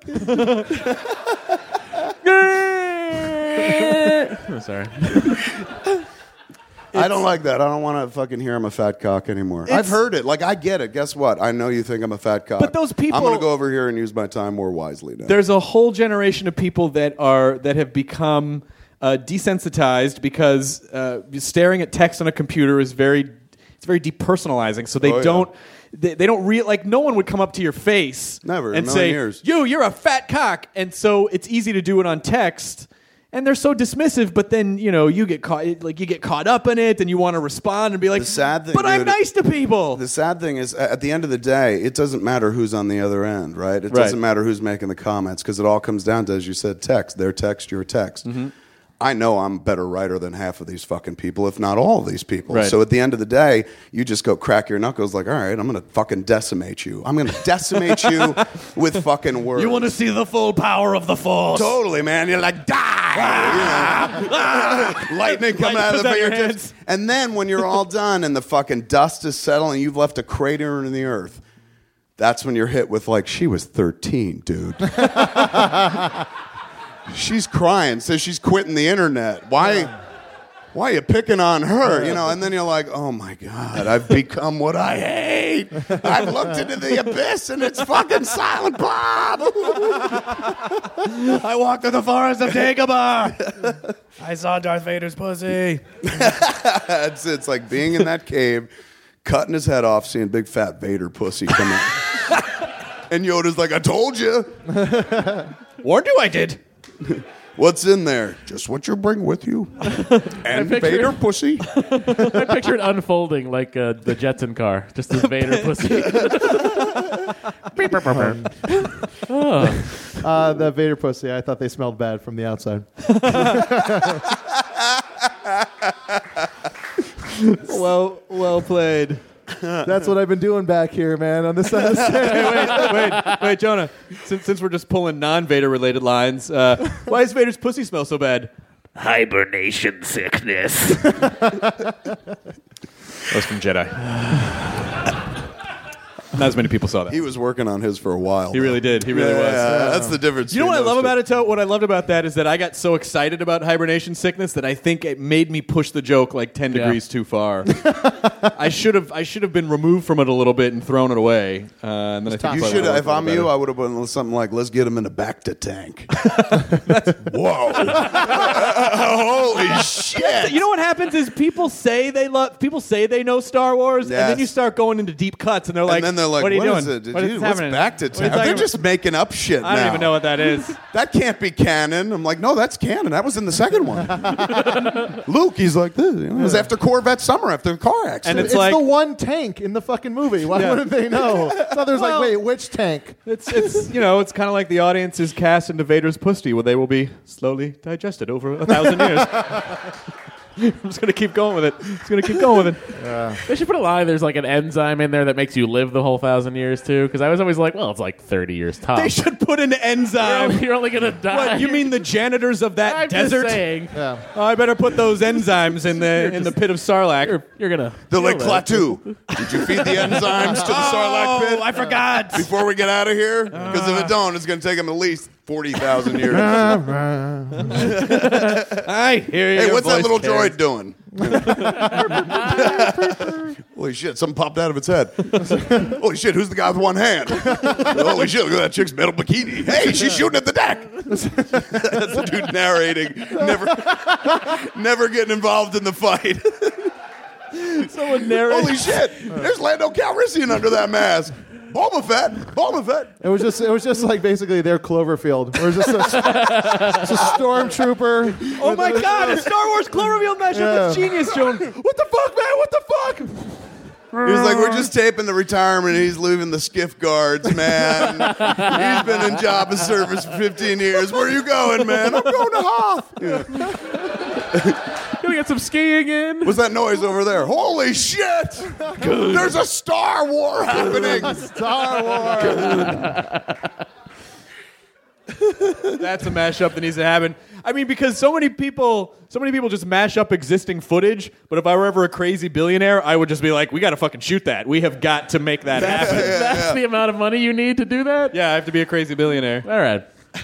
I'm sorry. I don't like that. I don't want to fucking hear I'm a fat cock anymore. I've heard it. Like, I get it. Guess what? I know you think I'm a fat cock. But those people- I'm going to go over here and use my time more wisely now. There's a whole generation of people that have become desensitized because staring at text on a computer is very depersonalizing. So they Oh, yeah. don't. They don't like no one would come up to your face Never, in and a say, million years. you're a fat cock. And so it's easy to do it on text. And they're so dismissive, but then you get caught up in it, and you want to respond and be like, The sad thing, "But I'm dude, nice to people." The sad thing is, at the end of the day, it doesn't matter who's on the other end, right? It doesn't matter who's making the comments because it all comes down to, as you said, text. Their text, your text. Mm-hmm. I know I'm a better writer than half of these fucking people, if not all of these people. Right. So at the end of the day, you just go crack your knuckles like, all right, I'm going to fucking decimate you. I'm going to decimate you with fucking words. You want to see the full power of the Force? Totally, man. You're like, die! You know? Lightning coming out of the Comes out your fingertips. hands. And then when you're all done and the fucking dust is settling, you've left a crater in the earth. That's when you're hit with like, she was 13, dude. She's crying, says she's quitting the internet. Why are you picking on her? And then you're like, oh my God, I've become what I hate. I've looked into the abyss and it's fucking Silent Bob. I walked through the forest of Dagobah. I saw Darth Vader's pussy. It's like being in that cave, cutting his head off, seeing big fat Vader pussy come in. And Yoda's like, I told you. Warned you I did. What's in there? Just what you bring with you. And picture- Vader pussy. I picture it unfolding like the Jetson car, just this Vader pussy. The Vader pussy. I thought they smelled bad from the outside. Well played. That's what I've been doing back here, man, on this side of the stage. Wait, Jonah. Since we're just pulling non-Vader related lines, why does Vader's pussy smell so bad? Hibernation sickness. That was from Jedi. Not as many people saw that. He was working on his for a while. He really did. He really was. That's the difference. You know what I between love those about it, Tote? What I loved about that is that I got so excited about hibernation sickness that I think it made me push the joke like 10 degrees too far. I should have been removed from it a little bit and thrown it away. And then I think You should. If I'm you, I would have been something like, "Let's get him in a Bacta tank." Whoa! Holy shit! You know what happens is people say they know Star Wars, and then you start going into deep cuts, and they're like, and then they're like, "What are you doing? Is it? What's What's happening? Bacta What are you tank? talking They're about?" just making up shit now. I don't even know what that is. That can't be canon. I'm like, no, that's canon. That was in the second one. Luke, he's like this. It was after Corvette Summer, after the car accident. And It's like the one tank in the fucking movie. Why wouldn't they know? So there's like, wait, which tank? It's it's kind of like the audience is cast into Vader's pussy, where they will be slowly digested over 1,000 years. I'm just gonna keep going with it. They should put a line. There's like an enzyme in there that makes you live the whole 1,000 years too. Because I was always like, well, it's like 30 years tops. They should put an enzyme. You're only gonna die. What, you mean the janitors of that I'm desert? Just saying. Yeah. Oh, I better put those enzymes in the pit of Sarlacc. You're gonna. They're like, feel that. Klaatu, did you feed the enzymes to the Sarlacc pit? Oh, I forgot. Before we get out of here? Because if it don't, it's going to take them at least 40,000 years. I hear you. Hey, what's that little droid doing? Holy shit, something popped out of its head. Holy shit, who's the guy with one hand? Holy shit, look at that chick's metal bikini. Hey, she's shooting at the deck. That's the dude narrating, never getting involved in the fight. Someone narrates. Holy shit, there's Lando Calrissian under that mask. Boba Fett. It was just like basically their Cloverfield. It was just a stormtrooper. Oh my God! A Star Wars Cloverfield mashup. That's genius, Joan. What the fuck, man? What the fuck? He's like, we're just taping the retirement. He's leaving the skiff guards, man. He's been in Jabba's service for 15 years. Where are you going, man? I'm going to Hoth. Gonna get some skiing in. What's that noise over there? Holy shit! There's a Star War happening. Star Wars. That's a mashup that needs to happen. I mean, because so many people just mash up existing footage. But if I were ever a crazy billionaire, I would just be like, "We got to fucking shoot that. We have got to make that happen." That's the amount of money you need to do that. Yeah, I have to be a crazy billionaire. All right.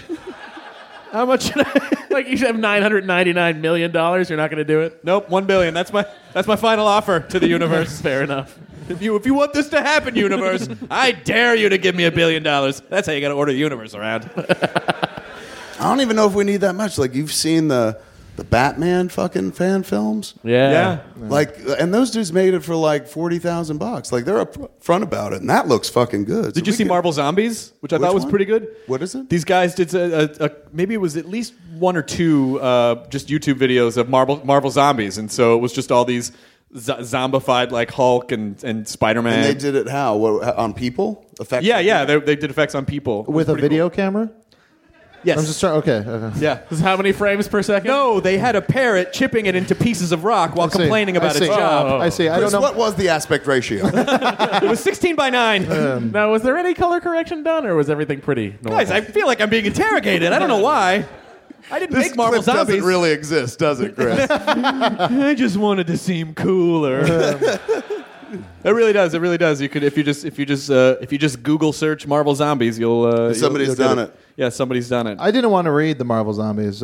How much should I? Like you should have $999 million. You're not going to do it. Nope, $1 billion. That's my final offer to the universe. Fair enough. If you want this to happen, universe, I dare you to give me $1 billion. That's how you got to order the universe around. I don't even know if we need that much. Like, you've seen the Batman fucking fan films? Yeah. Like, and those dudes made it for like $40,000. Like, they're upfront about it, and that looks fucking good. Did you see Marvel Zombies, which I thought was one? pretty good? What is it? These guys did maybe it was at least one or two just YouTube videos of Marvel Zombies, and so it was just all these zombified like Hulk and Spider-Man. And they did it how? What, on people? Effects? Yeah. They did effects on people With a video camera? Yes. I'm just trying. Okay. Yeah. This is how many frames per second? No, they had a parrot chipping it into pieces of rock while I see. complaining about I see. its job. I see. I don't Chris, know. what was the aspect ratio? It was 16:9. Now, was there any color correction done, or was everything pretty normal? Guys, I feel like I'm being interrogated. I don't know why. I didn't This make Marvel clip Zombies. doesn't really exist, does it, Chris? I just wanted to seem cooler. It really does. It really does. You could if you just Google search Marvel Zombies, you'll Somebody's you'll get done it. Yeah, somebody's done it. I didn't want to read the Marvel Zombies.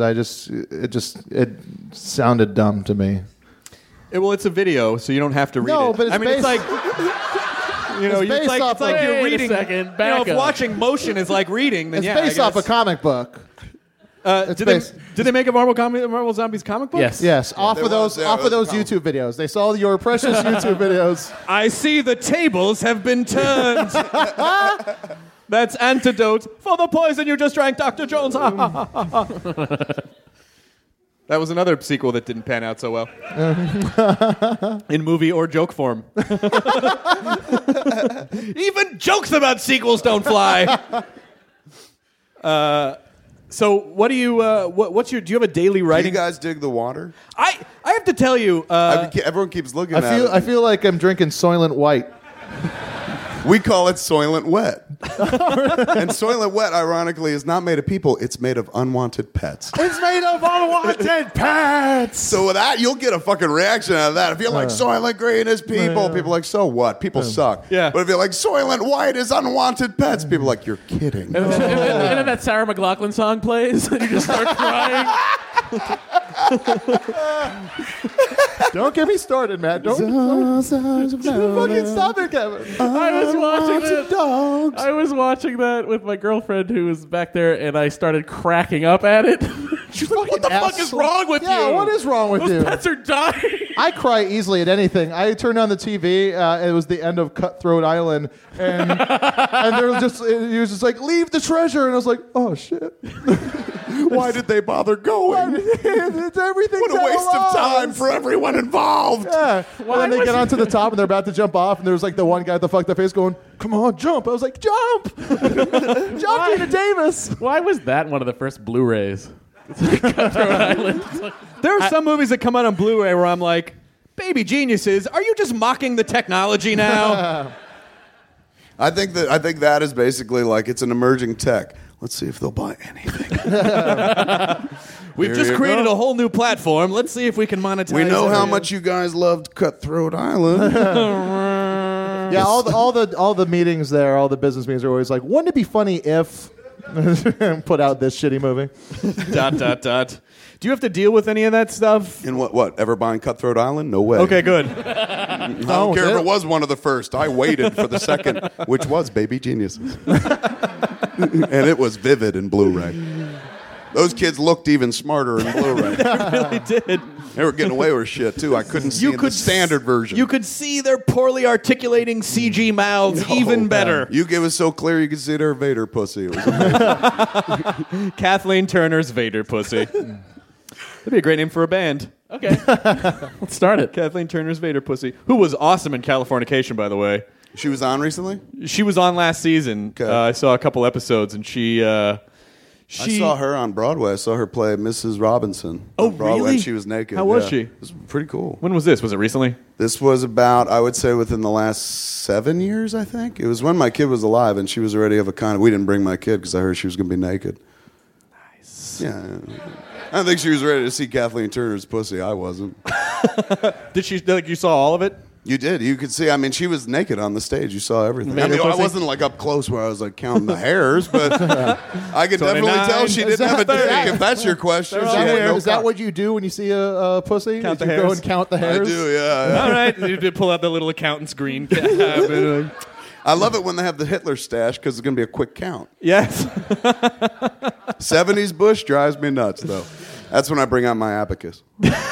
It sounded dumb to me. Well, it's a video, so you don't have to read it. No, but it's I mean, it's based- like it's based like off it's like of- you're Wait a reading. second, back if up. watching motion is like reading, then It's yeah, based I off a guess. comic book. Did they make a Marvel Zombies comic book? Yes. Yes, off there of those was- yeah, off of there was those a YouTube videos. They saw your precious YouTube videos. I see the tables have been turned. That's antidote for the poison you just drank, Dr. Jones. That was another sequel that didn't pan out so well. In movie or joke form. Even jokes about sequels don't fly. So what do you? What's your? Do you have a daily Do writing? you guys dig the water? I have to tell you. Everyone keeps looking at it. I feel like I'm drinking Soylent White. We call it Soylent Wet. And Soylent Wet, ironically, is not made of people. It's made of unwanted pets. It's made of unwanted pets. So with that, you'll get a fucking reaction out of that. If you're like, Soylent Green is people, people are like, so what? People suck. Yeah. But if you're like, Soylent White is unwanted pets, people are like, you're kidding. And then that Sarah McLachlan song plays, and you just start crying. Don't get me started, Matt. Don't fucking stop it, Kevin. I was watching that with my girlfriend who was back there, and I started cracking up at it. She's like, "What the fuck is wrong with you? Yeah, what is wrong with Those you? pets are dying." I cry easily at anything. I turned on the TV. It was the end of Cutthroat Island, and he was just like, "Leave the treasure," and I was like, "Oh shit." Why did they bother going? It's everything. What a waste of time for everyone involved. Yeah. And then they get onto the top and they're about to jump off, and there's like the one guy with the fucked up face going, "Come on, jump!" I was like, "Jump, jump, Gina Davis." Why was that one of the first Blu-rays? Cutthroat Island. There are some movies that come out on Blu-ray where I'm like, "Baby geniuses, are you just mocking the technology now?" I think that is basically like it's an emerging tech. Let's see if they'll buy anything. We've just created a whole new platform. Let's see if we can monetize. We know how much you guys loved Cutthroat Island. Yeah, all the meetings there, all the business meetings are always like, "Wouldn't it be funny if?" Put out this shitty movie. ... Do you have to deal with any of that stuff? In what? Ever buying Cutthroat Island? No way. Okay, good. I don't care if it was one of the first. I waited for the second, which was Baby Geniuses. And it was vivid in Blu-ray. Those kids looked even smarter in Blu-ray. They really did. They were getting away with shit, too. I couldn't see the standard version. You could see their poorly articulating CG mouths even better. You gave us so clear you could see their Vader pussy. It was amazing. Kathleen Turner's Vader pussy. That'd be a great name for a band. Okay. Let's start it. Kathleen Turner's Vader pussy, who was awesome in Californication, by the way. She was on recently? She was on last season. Okay. I saw a couple episodes, and she I saw her on Broadway. I saw her play Mrs. Robinson. Oh, on Broadway, really? And she was naked. How was she? It was pretty cool. When was this? Was it recently? This was about, I would say, within the last 7 years, I think. It was when my kid was alive, and she was already of a kind of... We didn't bring my kid because I heard she was going to be naked. Nice. Yeah. I don't think she was ready to see Kathleen Turner's pussy. I wasn't. Did she? Like, you saw all of it? You did. You could see. I mean, she was naked on the stage. You saw everything. I Vader mean, I pussy? wasn't like up close where I was like counting the hairs, but I could definitely 29. tell she didn't have a dick. If that's your question, she had no Is that cock. what you do when you see a pussy? Count Did the you go hairs? and count the I hairs? do, yeah. All right. You did pull out the little accountant's green. I love it when they have the Hitler stash because it's going to be a quick count. Yes. 70s Bush drives me nuts, though. That's when I bring out my abacus.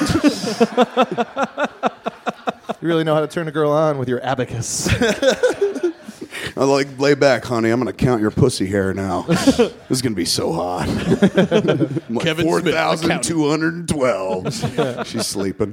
You really know how to turn a girl on with your abacus. I like, lay back, honey. I'm going to count your pussy hair now. This is going to be so hot. Like Kevin Smith, 4,212. She's sleeping.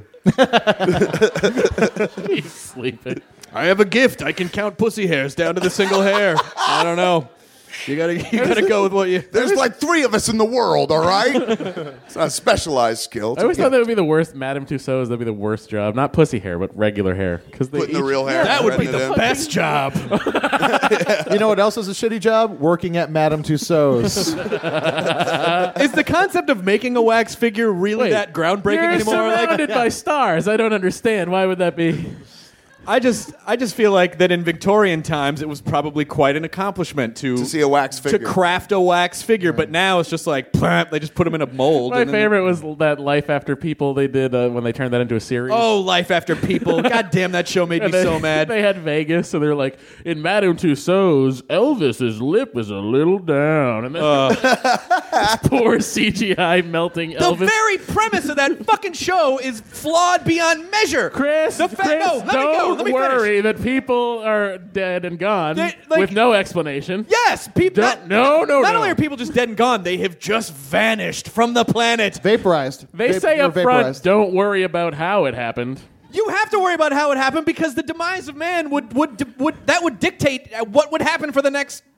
He's sleeping. I have a gift. I can count pussy hairs down to the single hair. I don't know. You gotta go with what you. There's like 3 of us in the world, all right? It's not a specialized skill. I always thought that would be the worst. Madame Tussauds, that'd be the worst job. Not pussy hair, but regular hair. Because Putting the real hair. That would be threading it the in. best job. You know what else is a shitty job? Working at Madame Tussauds. Is the concept of making a wax figure really that groundbreaking You're anymore? surrounded by stars. I don't understand. Why would that be? I just feel like that in Victorian times it was probably quite an accomplishment to see a wax figure. to craft a wax figure, but now it's just like plop, they just put them in a mold. My and then- favorite was that Life After People they did when they turned that into a series. Oh, Life After People! God damn, that show made me And they, so mad. They had Vegas, so they're like, in Madame Tussauds, Elvis's lip is a little down, and then this poor CGI melting The Elvis. very premise of that fucking show is flawed beyond measure. Chris, no, don't let me worry finish. that people are dead and gone They- like- with no explanation. Yes, people. No. Not only are people just dead and gone, they have just vanished from the planet. Vaporized. They say You're up front, vaporized. don't worry about how it happened. You have to worry about how it happened because the demise of man would dictate what would happen for the next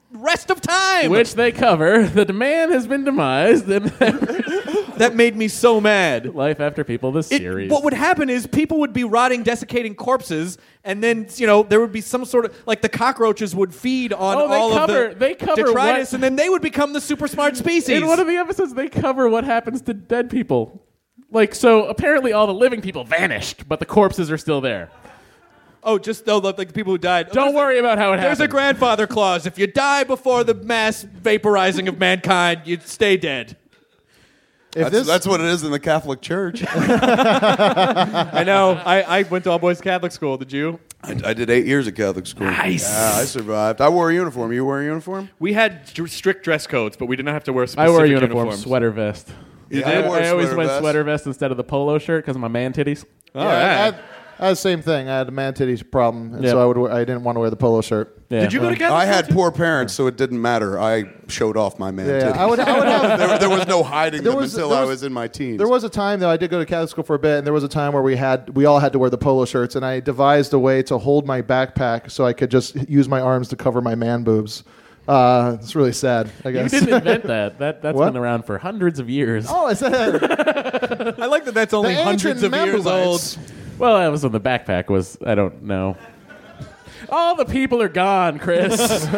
rest of time. Which they cover. The man has been demised. And That made me so mad. Life After People, the series. What would happen is people would be rotting, desiccating corpses, and then there would be some sort of the cockroaches would feed on all of the detritus, and then they would become the super smart species. In one of the episodes, they cover what happens to dead people. So apparently all the living people vanished, but the corpses are still there. Oh, just the people who died. Don't worry about how it happens. There's a grandfather clause. If you die before the mass vaporizing of mankind, you stay dead. That's what it is in the Catholic Church. I know. I went to all boys Catholic school. Did you? I did 8 years at Catholic school. Nice. Yeah, I survived. I wore a uniform. You wear a uniform? We had strict dress codes, but we didn't have to wear specific I wore a uniform, uniforms. sweater vest. You I did? always went sweater vest instead of the polo shirt because of my man titties. All right. I had the same thing. I had a man titties problem, and so I didn't want to wear the polo shirt. Yeah. Did you go to Catholic I school had too? poor parents, so it didn't matter. I showed off my man titties. I would have. There was no hiding them until I was in my teens. There was a time, though, I did go to Catholic school for a bit, and there was a time where we all had to wear the polo shirts, and I devised a way to hold my backpack so I could just use my arms to cover my man boobs. It's really sad, I guess. You didn't invent that. That's What? been around for hundreds of years. Oh, I said I like that that's only the hundreds of ancient years old. Mamlulites. Well, that was when the backpack was, I don't know. All the people are gone, Chris.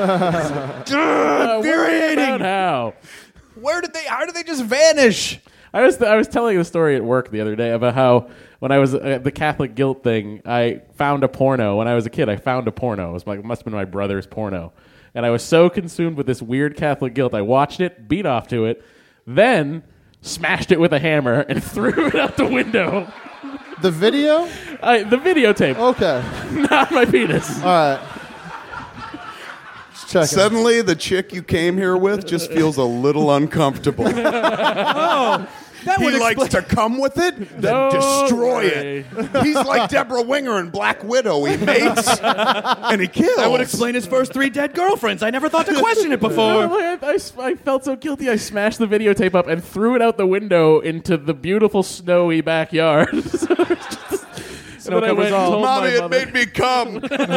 Infuriating. How? How did they just vanish? I was telling a story at work the other day about how when I was the Catholic guilt thing, I found a porno. When I was a kid, I found a porno. It must have been my brother's porno. And I was so consumed with this weird Catholic guilt, I watched it, beat off to it, then smashed it with a hammer and threw it out the window. The video? The videotape. Okay. Not my penis. All right. Just checking. Suddenly, the chick you came here with just feels a little uncomfortable. He likes to come with it, then Don't destroy worry. it. He's like Deborah Winger in Black Widow. He mates and he kills. That would explain his first 3 dead girlfriends. I never thought to question it before. I felt so guilty. I smashed the videotape up and threw it out the window into the beautiful snowy backyard. Snow covers all. Mommy, it made me come. And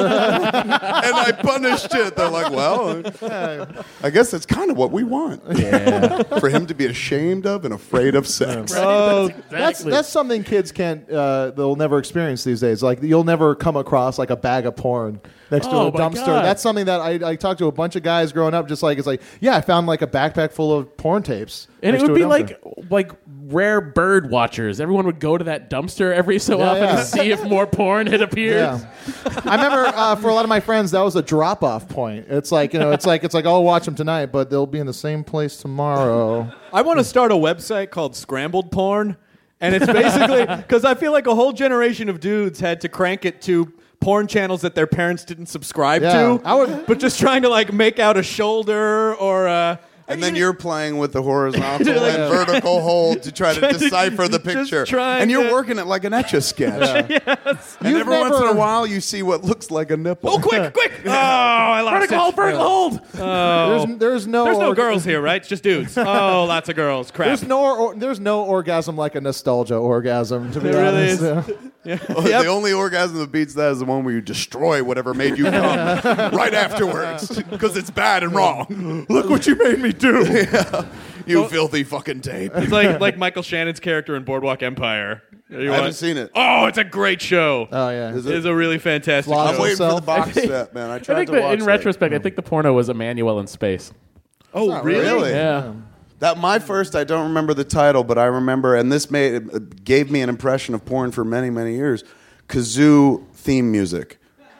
I punished it. They're like, well, I guess that's kind of what we want. Yeah. For him to be ashamed of and afraid of sex. Oh, Exactly. that's something kids can't. They'll never experience these days. Like you'll never come across like a bag of porn next to Oh, a my dumpster. God. That's something that I talked to a bunch of guys growing up. Just like it's like, yeah, I found like a backpack full of porn tapes. And next it to would a be dumpster. like rare bird watchers. Everyone would go to that dumpster every so often yeah. to see if more porn had appeared. Yeah, I remember for a lot of my friends that was a drop-off point. It's like it's like oh, I'll watch them tonight, but they'll be in the same place tomorrow. I want to start a website called Scrambled Porn, and it's basically because I feel like a whole generation of dudes had to crank it to porn channels that their parents didn't subscribe Yeah, to, but just trying to like make out a shoulder or. And then you're playing with the horizontal and vertical hold to try to decipher the just picture. trying And you're to- working it like an Etch-a-Sketch. Yes. And every once in a while, you see what looks like a nipple. Oh, quick! Oh, I lost Vertical hold. There's no There's no girls here, right? It's just dudes. Oh, lots of girls. Crap. There's no orgasm like a nostalgia orgasm. To be There really honest, is. Yeah. The only orgasm that beats that is the one where you destroy whatever made you come right afterwards because it's bad and wrong. Look what you made me do. Yeah. You filthy fucking tape. It's like Michael Shannon's character in Boardwalk Empire. I haven't seen it. Oh, it's a great show. Oh yeah. It's a really fantastic Flawed I'm show. waiting for Self. the box set, man. I I tried think to that watch in retrospect, I think the porno was Emmanuel in space. Oh, really? Yeah. That my first, I don't remember the title, but I remember, and this gave me an impression of porn for many, many years. Kazoo theme music.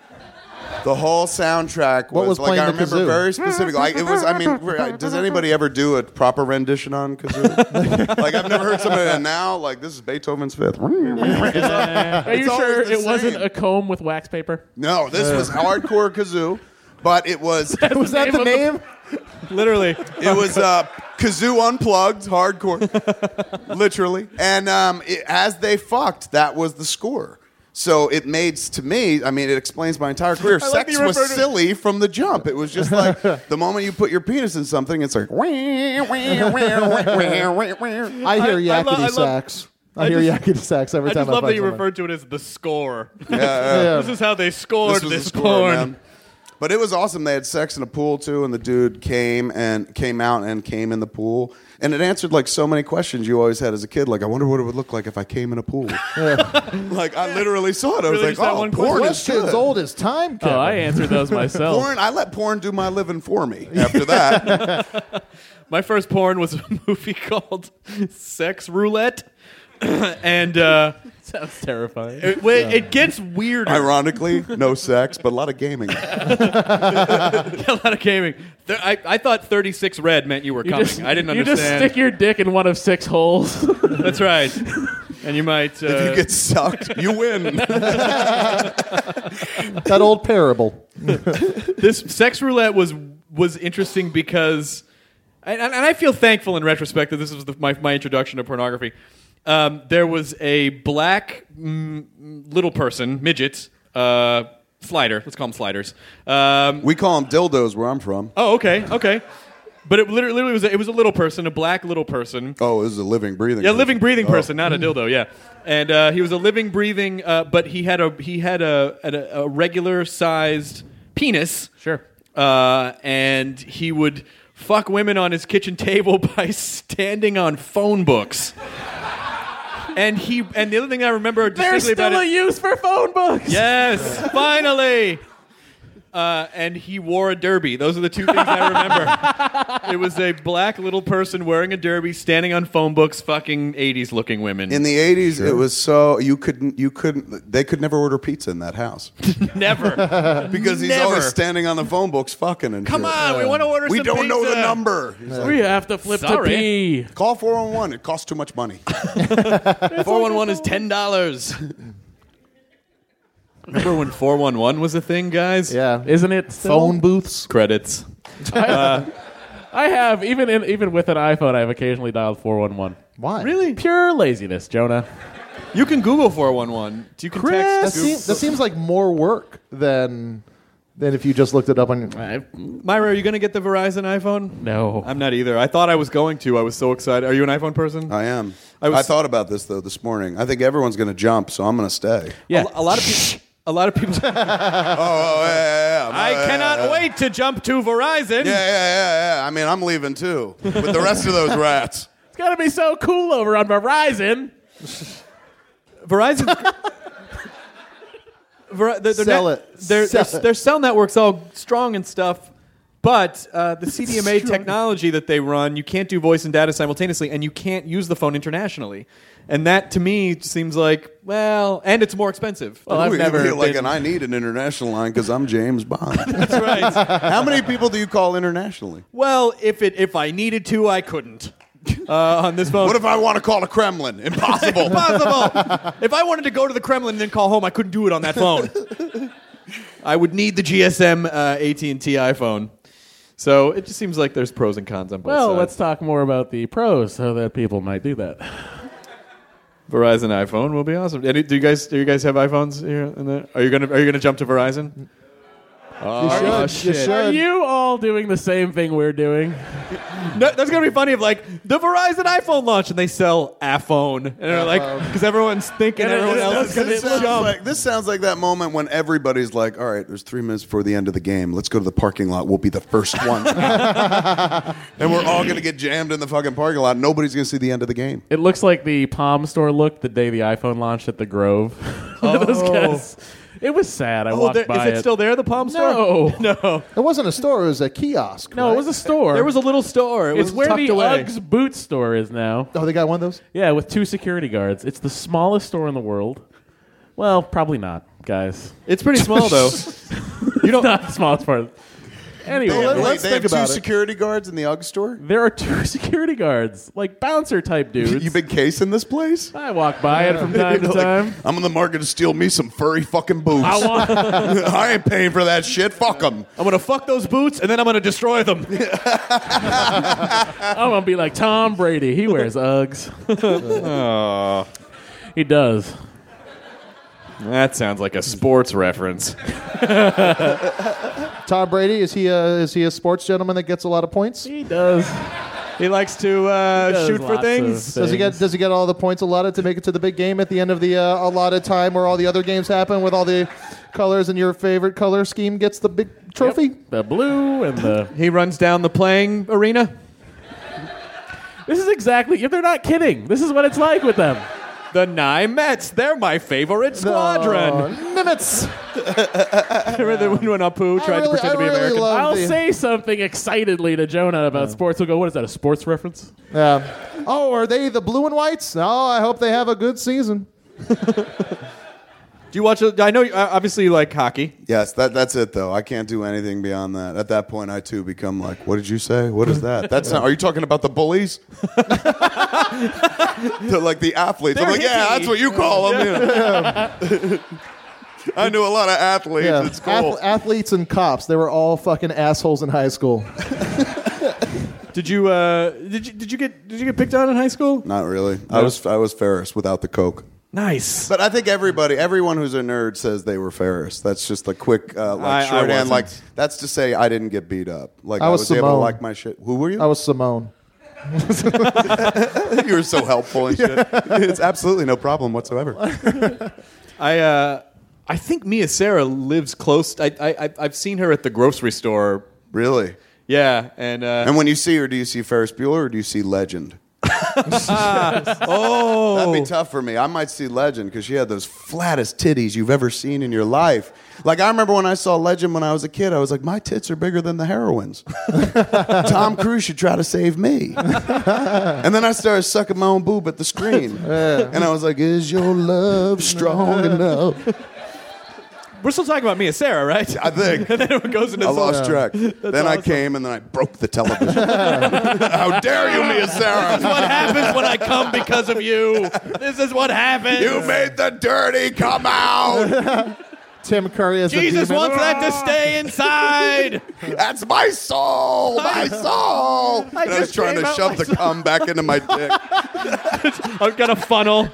The whole soundtrack What was like playing I the remember kazoo? very specific. Like it was. I mean, does anybody ever do a proper rendition on kazoo? Like I've never heard somebody. And now, like this is Beethoven's Fifth. Are you It's sure always the it wasn't same. a comb with wax paper? No, this was hardcore kazoo, but it was. Was that the name? Literally. It was Kazoo Unplugged, hardcore, literally. And as they fucked, that was the score. So it made, to me, I mean, it explains my entire career. like Sex you was referred to- silly from the jump. It was just like the moment you put your penis in something, it's like. I hear yakety sax. I hear yakety sax every I time just love I that you find referred to it as the score. Yeah. This is how they scored This was this the score, porn. man. But it was awesome. They had sex in a pool too, and the dude came out and came in the pool, and it answered like so many questions you always had as a kid. Like, I wonder what it would look like if I came in a pool. Like, I literally saw it. I was Really like, just that oh, one porn is Questions good. old as time. Oh, I answered those myself. Porn. I let porn do my living for me. After that, My first porn was a movie called Sex Roulette. And Sounds terrifying. it gets weirder. ironically, no sex, but a lot of gaming. A lot of gaming. I thought 36 red meant you were coming. I didn't You just understand. stick your dick in one of 6 holes. That's right. And you might. If you get sucked, you win. That old parable. This Sex Roulette was interesting because, and I feel thankful in retrospect that this was my introduction to pornography. There was a black little person, midget, slider. Let's call them sliders. We call them dildos where I'm from. Oh, okay. But it literally was a little person, a black little person. Oh, this is a living, breathing. Yeah, person. living, breathing person, not a dildo. Yeah, and he was a living, breathing, but he had a regular sized penis. Sure. And he would fuck women on his kitchen table by standing on phone books. And the other thing I remember There's distinctly still about a it. use for phone books. Yes, finally. And he wore a derby. Those are the two things I remember. It was a black little person wearing a derby, standing on phone books, fucking 80s looking women. In the 80s, it was so you couldn't. They could never order pizza in that house Never. because he's Never. always standing on the phone books, fucking and Come shit. on, we want to order We some don't know the pizza. number. We have to flip Sorry. to P. Call 411. It costs too much money. 411 is $10. Remember when 411 was a thing, guys? Yeah. Isn't it still? Phone booths. Credits. I have, even with an iPhone, I've occasionally dialed 411. Why? Really? Pure laziness, Jonah. You can Google 411. You can That, text. that seems like more work than if you just looked it up on your. Myra, are you going to get the Verizon iPhone? No. I'm not either. I thought I was going to. I was so excited. Are you an iPhone person? I am. I was- I thought about this though this morning. I think everyone's going to jump, so I'm going to stay. Yeah. A lot of people. A lot of people. Yeah. I cannot wait to jump to Verizon. Yeah. I mean, I'm leaving too with the rest of those rats. It's got to be so cool over on Verizon. Verizon. Sell it. Their cell network's all strong and stuff, but the CDMA technology that they run, you can't do voice and data simultaneously, and you can't use the phone internationally. And that, to me, seems like, well, and it's more expensive. Well, I've never like, been- and I need an international line because I'm James Bond. That's right. How many people do you call internationally? Well, if I needed to, I couldn't. On this phone. What if I want to call the Kremlin? Impossible. Impossible. If I wanted to go to the Kremlin and then call home, I couldn't do it on that phone. I would need the GSM AT&T iPhone. So it just seems like there's pros and cons on both Well, sides. let's talk more about the pros so that people might do that. Verizon iPhone will be awesome. Do you guys have iPhones here? Are you gonna jump to Verizon? You should. Are you all doing the same thing we're doing? No, that's gonna be funny. If like the Verizon iPhone launched and they sell a phone, and they're like, because everyone's thinking everyone else is gonna jump. This sounds like that moment when everybody's like, all right, there's 3 minutes before the end of the game. Let's go to the parking lot. We'll be the first one. And we're all going to get jammed in the fucking parking lot. Nobody's going to see the end of the game. It looks like the Palm Store looked the day the iPhone launched at the Grove. Those guys. It was sad. I walked by is it still there? The Palm Store? No. It wasn't a store. It was a kiosk. No, right? it was a store. There was a little store. It It's was where tucked the away. Uggs boot store is now. Oh, they got one of those. Yeah, with 2 security guards. It's the smallest store in the world. Well, probably not, guys. It's pretty small though. You don't not the smallest part. Anyway, let's they think have 2 about it. security guards in the UGG store? there are 2 security guards, like bouncer type dudes. You been casing this place? I walk by it from time to Like, time. I'm in the market to steal me some furry fucking boots. I want. I ain't paying for that shit. Fuck them. I'm gonna fuck those boots and then I'm gonna destroy them. I'm gonna be like Tom Brady. He wears Uggs. He does. That sounds like a sports reference. Tom Brady, is he a sports gentleman that gets a lot of points? He does. He likes to does shoot for lots things. of Does he get all the points allotted to make it to the big game at the end of the allotted time where all the other games happen with all the colors and your favorite color scheme gets the big trophy? Yep. The blue and the... He runs down the playing arena. This is exactly... They're not kidding. This is what it's like with them. The Nye Mets. They're my favorite squadron. Nimitz. Remember when Apu tried to pretend to be American? I'll say something excitedly to Jonah about sports. He'll go, what is that, a sports reference? Oh, are they the blue and whites? No, I hope they have a good season. Do you watch? I know obviously you like hockey. Yes, that's it though. I can't do anything beyond that. At that point, I too become like, what did you say? What is that? That's not, are you talking about the bullies? They're like the athletes. I'm like, yeah, that's what you call them. Yeah. I knew a lot of athletes. Yeah. It's cool. Athletes and cops. They were all fucking assholes in high school. Did you get picked on in high school? Not really. I was Ferris without the coke. Nice. But I think everyone who's a nerd says they were Ferris. That's just a quick shorthand. Like that's to say I didn't get beat up. Like I was able to like my shit. Who were you? I was Simone. You were so helpful and shit. It's absolutely no problem whatsoever. I think Mia Sara lives close. I've seen her at the grocery store. Really? Yeah, and when you see her, do you see Ferris Bueller or do you see Legend? Oh, that'd be tough for me. I might see Legend because she had those flattest titties you've ever seen in your life. Like I remember when I saw Legend when I was a kid, I was like, my tits are bigger than the heroines. Tom Cruise should try to save me. And then I started sucking my own boob at the screen, and I was like, is your love strong enough? We're still talking about Mia Sara, right? I think. And then it goes into I lost track. Then awesome. I came and then I broke the television. How dare you, Mia Sara? This is what happens when I come because of you. This is what happens. You made the dirty come out. Tim Curry as Jesus the demon. wants that to stay inside. That's my soul. My soul. I was trying to shove the cum back into my dick. I've got a funnel.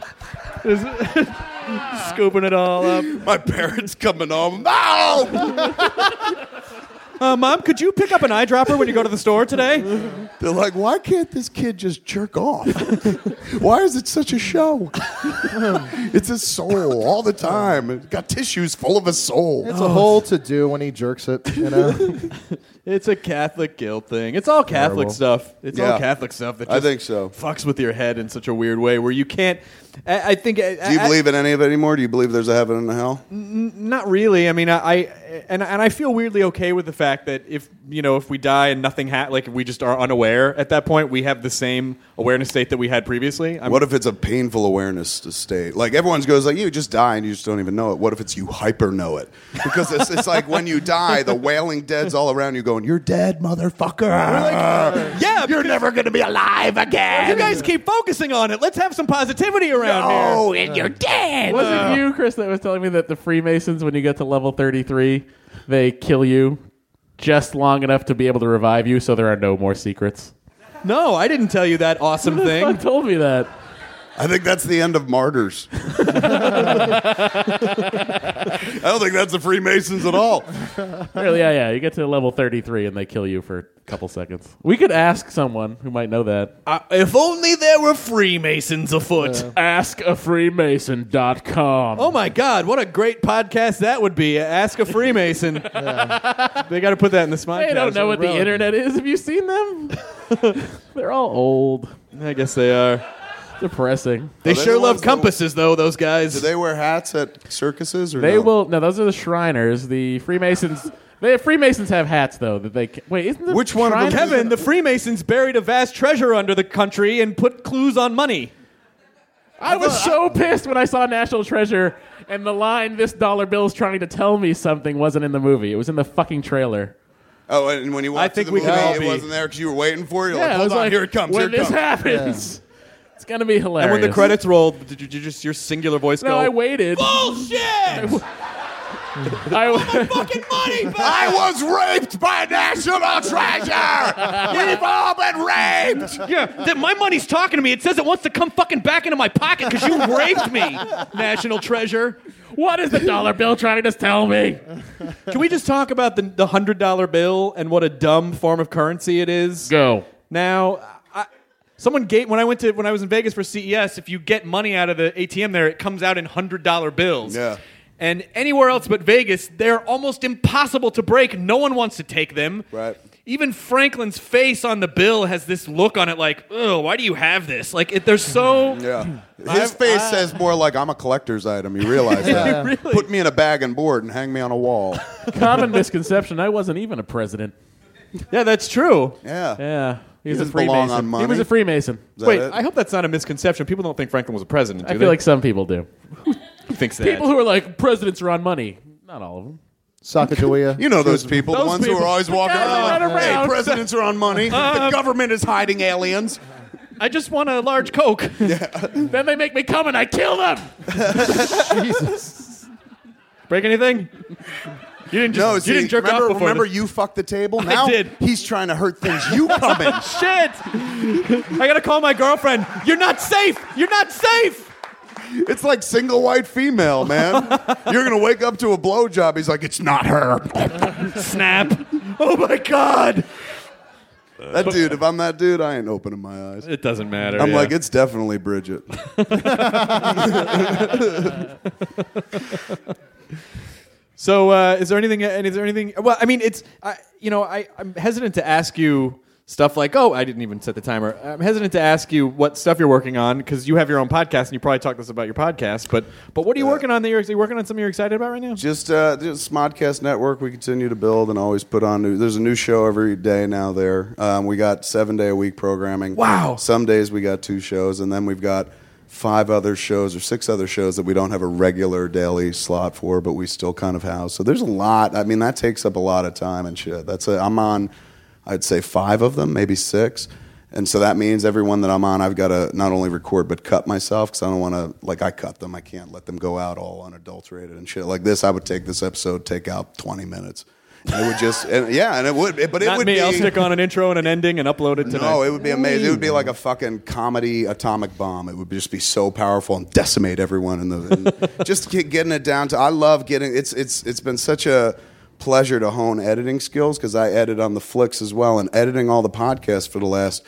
Scooping it all up. My parents coming home. No! Mom, could you pick up an eyedropper when you go to the store today? They're like, why can't this kid just jerk off? Why is it such a show? It's his soul all the time. It's got tissues full of his soul. It's a whole to do when he jerks it, you know? It's a Catholic guilt thing. It's all Catholic stuff. It's all Catholic stuff that just I think so. fucks with your head in such a weird way where you can't. I think. Do you believe in any of it anymore? Do you believe there's a heaven and a hell? Not really. I mean, I feel weirdly okay with the fact that if we die and nothing like if we just are unaware at that point, we have the same awareness state that we had previously. What if it's a painful awareness state? Like everyone goes like, you just die and you just don't even know it. What if it's you hyper know it? Because it's like when you die, the wailing dead's all around you going, you're dead, motherfucker. Yeah, you're never going to be alive again. You guys keep focusing on it. Let's have some positivity around here. Oh, and you're dead. Was it you, Chris, that was telling me that the Freemasons, when you get to level 33, they kill you just long enough to be able to revive you so there are no more secrets? No, I didn't tell you that awesome Who the thing. fuck told me that? I think that's the end of martyrs. I don't think that's the Freemasons at all. Really, yeah. You get to level 33 and they kill you for a couple seconds. We could ask someone who might know that. If only there were Freemasons afoot. AskAFreemason.com. Oh my God, what a great podcast that would be. Ask a Freemason. They got to put that in the Smodcast. They don't know what the internet is. Have you seen them? They're all old. I guess they are. Depressing. They they're sure the love ones compasses, though, those guys. Do they wear hats at circuses or They no? will. No, those are the Shriners. The Freemasons. The Freemasons have hats, though. That they wait. Isn't the Which one of them? Shriners- Kevin, the Freemasons buried a vast treasure under the country and put clues on money. I was so pissed when I saw National Treasure and the line "This dollar bill's trying to tell me something" wasn't in the movie. It was in the fucking trailer. Oh, and when you watched think the we movie, can all it be- wasn't there because you were waiting for it? You're Yeah, like, I hold was on, like, here it comes, when here it this comes. happens, it's gonna be hilarious. And when the credits rolled, did you just your singular voice no, go? I waited. Bullshit! Fucking money back! I was raped by National Treasure! We've all been raped! Yeah, my money's talking to me. It says it wants to come fucking back into my pocket because you raped me, National Treasure. What is the dollar bill trying to tell me? Can we just talk about the $100 bill and what a dumb form of currency it is? Go. Now, someone gave when I was in Vegas for CES. If you get money out of the ATM there, it comes out in $100 bills. Yeah. And anywhere else but Vegas, they're almost impossible to break. No one wants to take them. Right. Even Franklin's face on the bill has this look on it like, oh, why do you have this? Like, they're so... Yeah. His face says more like, I'm a collector's item. You realize that? Really? Put me in a bag and board and hang me on a wall. Common misconception. I wasn't even a president. Yeah, that's true. Yeah. Yeah. He was a doesn't belong Freemason. on money. He was a Freemason. Is that Wait, it? I hope that's not a misconception. People don't think Franklin was a president, do I they? feel like some people do. Who thinks that? People who are like, presidents are on money. Not all of them. Sacagawea. You know those people, the ones who people. are always walking guys that around. run Hey, around. presidents are on money. The government is hiding aliens. I just want a large Coke. Then they make me come and I kill them. Jesus. Break anything? You didn't just you didn't jerk off before. Remember this. you fucked the table? Now did. He's trying to hurt things you come in. Shit! I gotta call my girlfriend. You're not safe! You're not safe! It's like single white female, man. You're going to wake up to a blowjob. He's like, it's not her. Snap. Oh my God! That dude, if I'm that dude, I ain't opening my eyes. It doesn't matter. I'm yeah. like, it's definitely Bridget. So, is there anything? Well, I mean, I'm hesitant to ask you stuff like, oh, I didn't even set the timer. I'm hesitant to ask you what stuff you're working on because you have your own podcast and you probably talk to us about your podcast. But what are you working on? Are you working on something you're excited about right now? Just Smodcast Network. We continue to build and always put on new. There's a new show every day now. There, we got 7-day-a-week programming. Wow. Some days we got 2 shows, and then we've got 5 other shows or 6 other shows that we don't have a regular daily slot for, but we still kind of house. So there's a lot. I mean, that takes up a lot of time and shit. I'm on, I'd say 5 of them, maybe 6. And so that means every one that I'm on, I've got to not only record but cut myself because I don't want to, like, I cut them. I can't let them go out all unadulterated and shit. Like this, I would take this episode, take out 20 minutes. And it would just, but it Not would me. be. I'll stick on an intro and an ending and upload it tonight. No, it would be amazing. It would be like a fucking comedy atomic bomb. It would just be so powerful and decimate everyone. Just getting it down to. I love getting. It's been such a pleasure to hone editing skills because I edit on the flicks as well, and editing all the podcasts for the last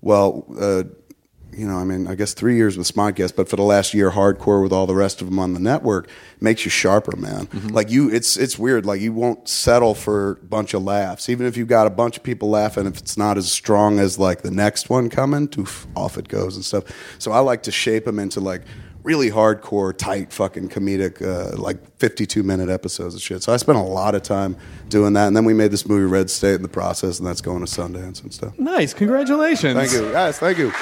I guess 3 years with Smodcast, but for the last year, hardcore with all the rest of them on the network makes you sharper, man. Mm-hmm. Like it's weird. Like you won't settle for a bunch of laughs, even if you've got a bunch of people laughing. If it's not as strong as like the next one coming, off it goes and stuff. So I like to shape them into like really hardcore, tight, fucking comedic, like 52-minute episodes of shit. So I spent a lot of time doing that, and then we made this movie Red State in the process, and that's going to Sundance and stuff. Nice. Congratulations. Thank you. Yes, thank you.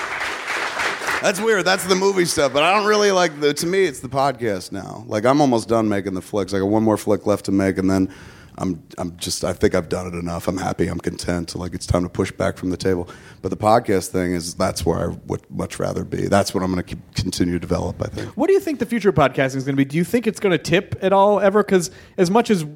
That's weird. That's the movie stuff, but I don't really like to me, it's the podcast now. Like, I'm almost done making the flicks. I got one more flick left to make, and then I think I've done it enough. I'm happy. I'm content. Like, it's time to push back from the table. But the podcast thing that's where I would much rather be. That's what I'm going to continue to develop, I think. What do you think the future of podcasting is going to be? Do you think it's going to tip at all ever? Because as much as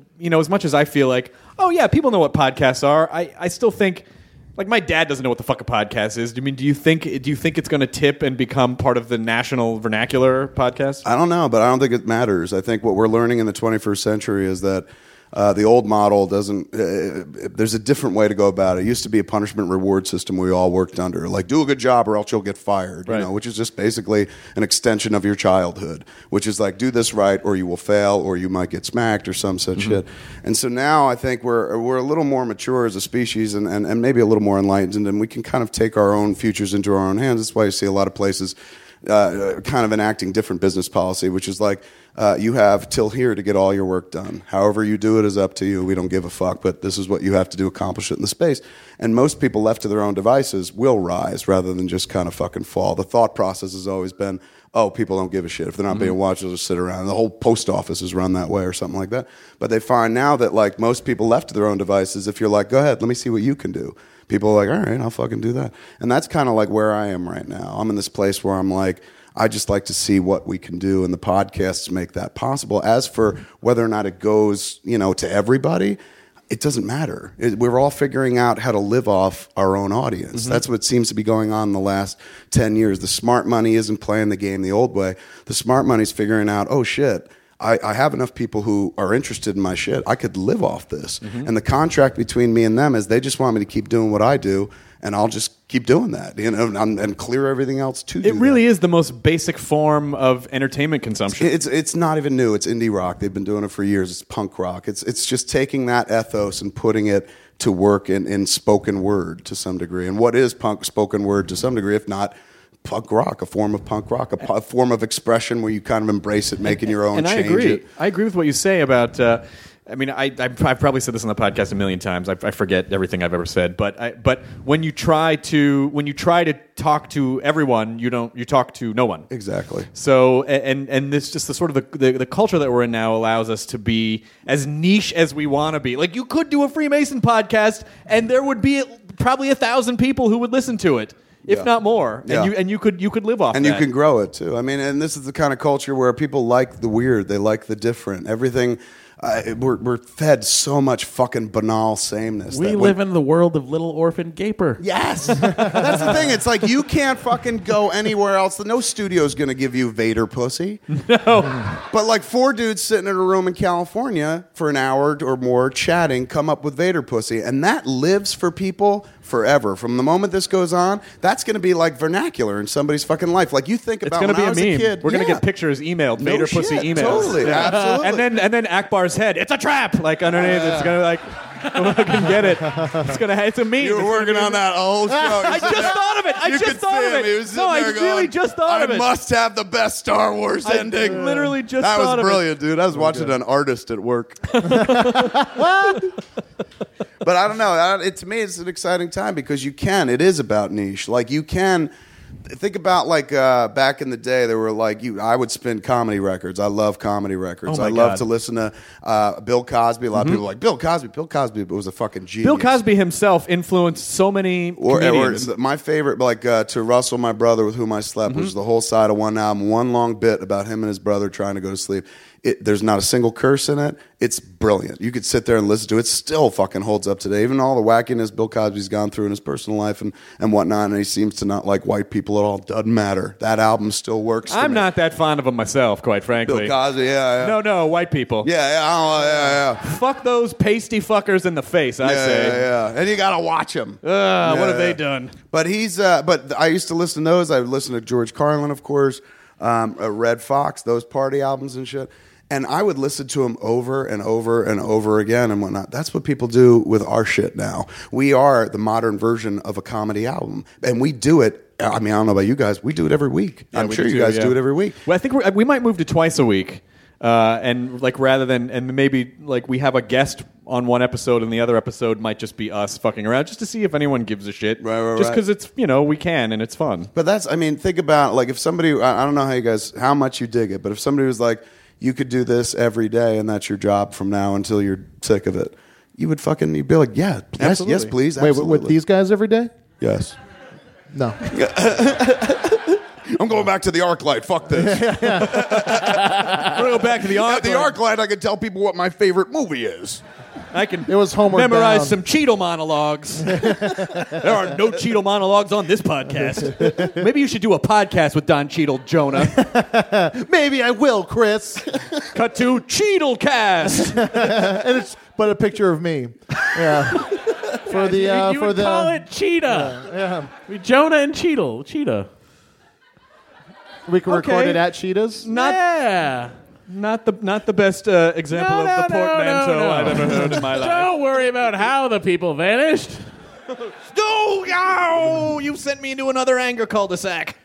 I feel like, oh yeah, people know what podcasts are, I still think, like, my dad doesn't know what the fuck a podcast is. Do you think it's going to tip and become part of the national vernacular podcast? I don't know, but I don't think it matters. I think what we're learning in the 21st century is that the old model doesn't. There's a different way to go about it. It used to be a punishment reward system we all worked under, like do a good job or else you'll get fired. Right. You know, which is just basically an extension of your childhood, which is like do this right or you will fail or you might get smacked or some such shit. And so now I think we're a little more mature as a species and maybe a little more enlightened, and we can kind of take our own futures into our own hands. That's why you see a lot of places kind of enacting different business policy, which is like you have till here to get all your work done. However you do it is up to you. We don't give a fuck, but this is what you have to do, accomplish it in the space. And most people left to their own devices will rise rather than just kind of fucking fall. The thought process has always been, oh, people don't give a shit. If they're not being watched, they'll just sit around. The whole post office is run that way or something like that. But they find now that like most people left to their own devices, if you're like, go ahead, let me see what you can do. People are like, all right, I'll fucking do that. And that's kind of like where I am right now. I'm in this place where I'm like, I just like to see what we can do, and the podcasts make that possible. As for whether or not it goes, to everybody, it doesn't matter. We're all figuring out how to live off our own audience. That's what seems to be going on in the last 10 years. The smart money isn't playing the game the old way. The smart money's figuring out, oh shit, I have enough people who are interested in my shit. I could live off this. And the contract between me and them is they just want me to keep doing what I do, and I'll just keep doing that, and clear everything else to do It really is the most basic form of entertainment consumption. It's not even new. It's indie rock. They've been doing it for years. It's punk rock. It's just taking that ethos and putting it to work in spoken word to some degree. And what is punk spoken word to some degree, if not punk rock, a form of punk rock, a form of expression where you kind of embrace it, making your own, and change I agree. it. I agree with what you say about. I've probably said this on the podcast a million times. I forget everything I've ever said, but when you try to talk to everyone, you talk to no one. Exactly. So and this just the sort of the culture that we're in now allows us to be as niche as we want to be. Like you could do a Freemason podcast, and there would be probably 1,000 people who would listen to it. If not more, and you could live off and that. you can grow it too. I mean, and this is the kind of culture where people like the weird, they like the different. Everything, we're fed so much fucking banal sameness. We live in the world of Little Orphan Gaper. Yes, that's the thing. It's like you can't fucking go anywhere else. No studio's going to give you Vader pussy. No, but like 4 dudes sitting in a room in California for an hour or more chatting come up with Vader pussy, and that lives for people forever. From the moment this goes on, that's going to be like vernacular in somebody's fucking life. Like you think about it's going to when be I a was meme. a kid. We're going to get pictures emailed, No Vader shit, pussy emails. Totally, absolutely. And then Akbar's head. It's a trap. Like underneath, it's going to like. I can get it. It's a meme. You were working on that whole show. I just thought of it. I just thought of it. No, I really just thought of it. I must have the best Star Wars ending. I literally just that thought was of brilliant, dude. I was watching an artist at work. But I don't know. To me, it's an exciting time because you can. It is about niche. Like you can. Think about like back in the day, there were like I would spin comedy records. I love comedy records. I love to listen to Bill Cosby. A lot of people are like Bill Cosby. Bill Cosby was a fucking genius. Bill Cosby himself influenced so many comedians. Or my favorite, like To Russell, My Brother, With Whom I Slept, which is the whole side of one album, one long bit about him and his brother trying to go to sleep. There's not a single curse in it. It's brilliant. You could sit there and listen to it. It still fucking holds up today. Even all the wackiness Bill Cosby's gone through in his personal life and whatnot, and he seems to not like white people at all. Doesn't matter. That album still works to I'm me. not that fond of him myself, quite frankly. Bill Cosby, yeah. No, white people. Yeah. Fuck those pasty fuckers in the face, I say. Yeah. And you got to watch him. What have they done? But but I used to listen to those. I would listen to George Carlin, of course, Red Fox, those party albums and shit. And I would listen to him over and over and over again and whatnot. That's what people do with our shit now. We are the modern version of a comedy album. And we do it. I mean, I don't know about you guys. We do it every week. I'm sure you guys do it every week. Well, I think we might move to twice a week. And like rather than, and maybe like we have a guest on one episode and the other episode might just be us fucking around just to see if anyone gives a shit. Right. Just because it's, we can and it's fun. But think about like if somebody, I don't know how much you dig it, but if somebody was like, you could do this every day and that's your job from now until you're sick of it, you'd be like, yes, please. Wait, with these guys every day? Yes. No. I'm going back to the ArcLight. Fuck this. We're going to go back to the ArcLight. At the ArcLight, I can tell people what my favorite movie is. I can It was Homeward memorize Bound. some Cheeto monologues. There are no Cheeto monologues on this podcast. Maybe you should do a podcast with Don Cheadle, Jonah. Maybe I will, Chris. Cut to Cheadlecast. And it's a picture of me. Yeah. For the you would call it Cheetah. Yeah. Jonah and Cheetah. We can record it at Cheetahs. Not the best example of the portmanteau I've ever heard in my life. Don't worry about how the people vanished. No, you sent me into another anger cul-de-sac.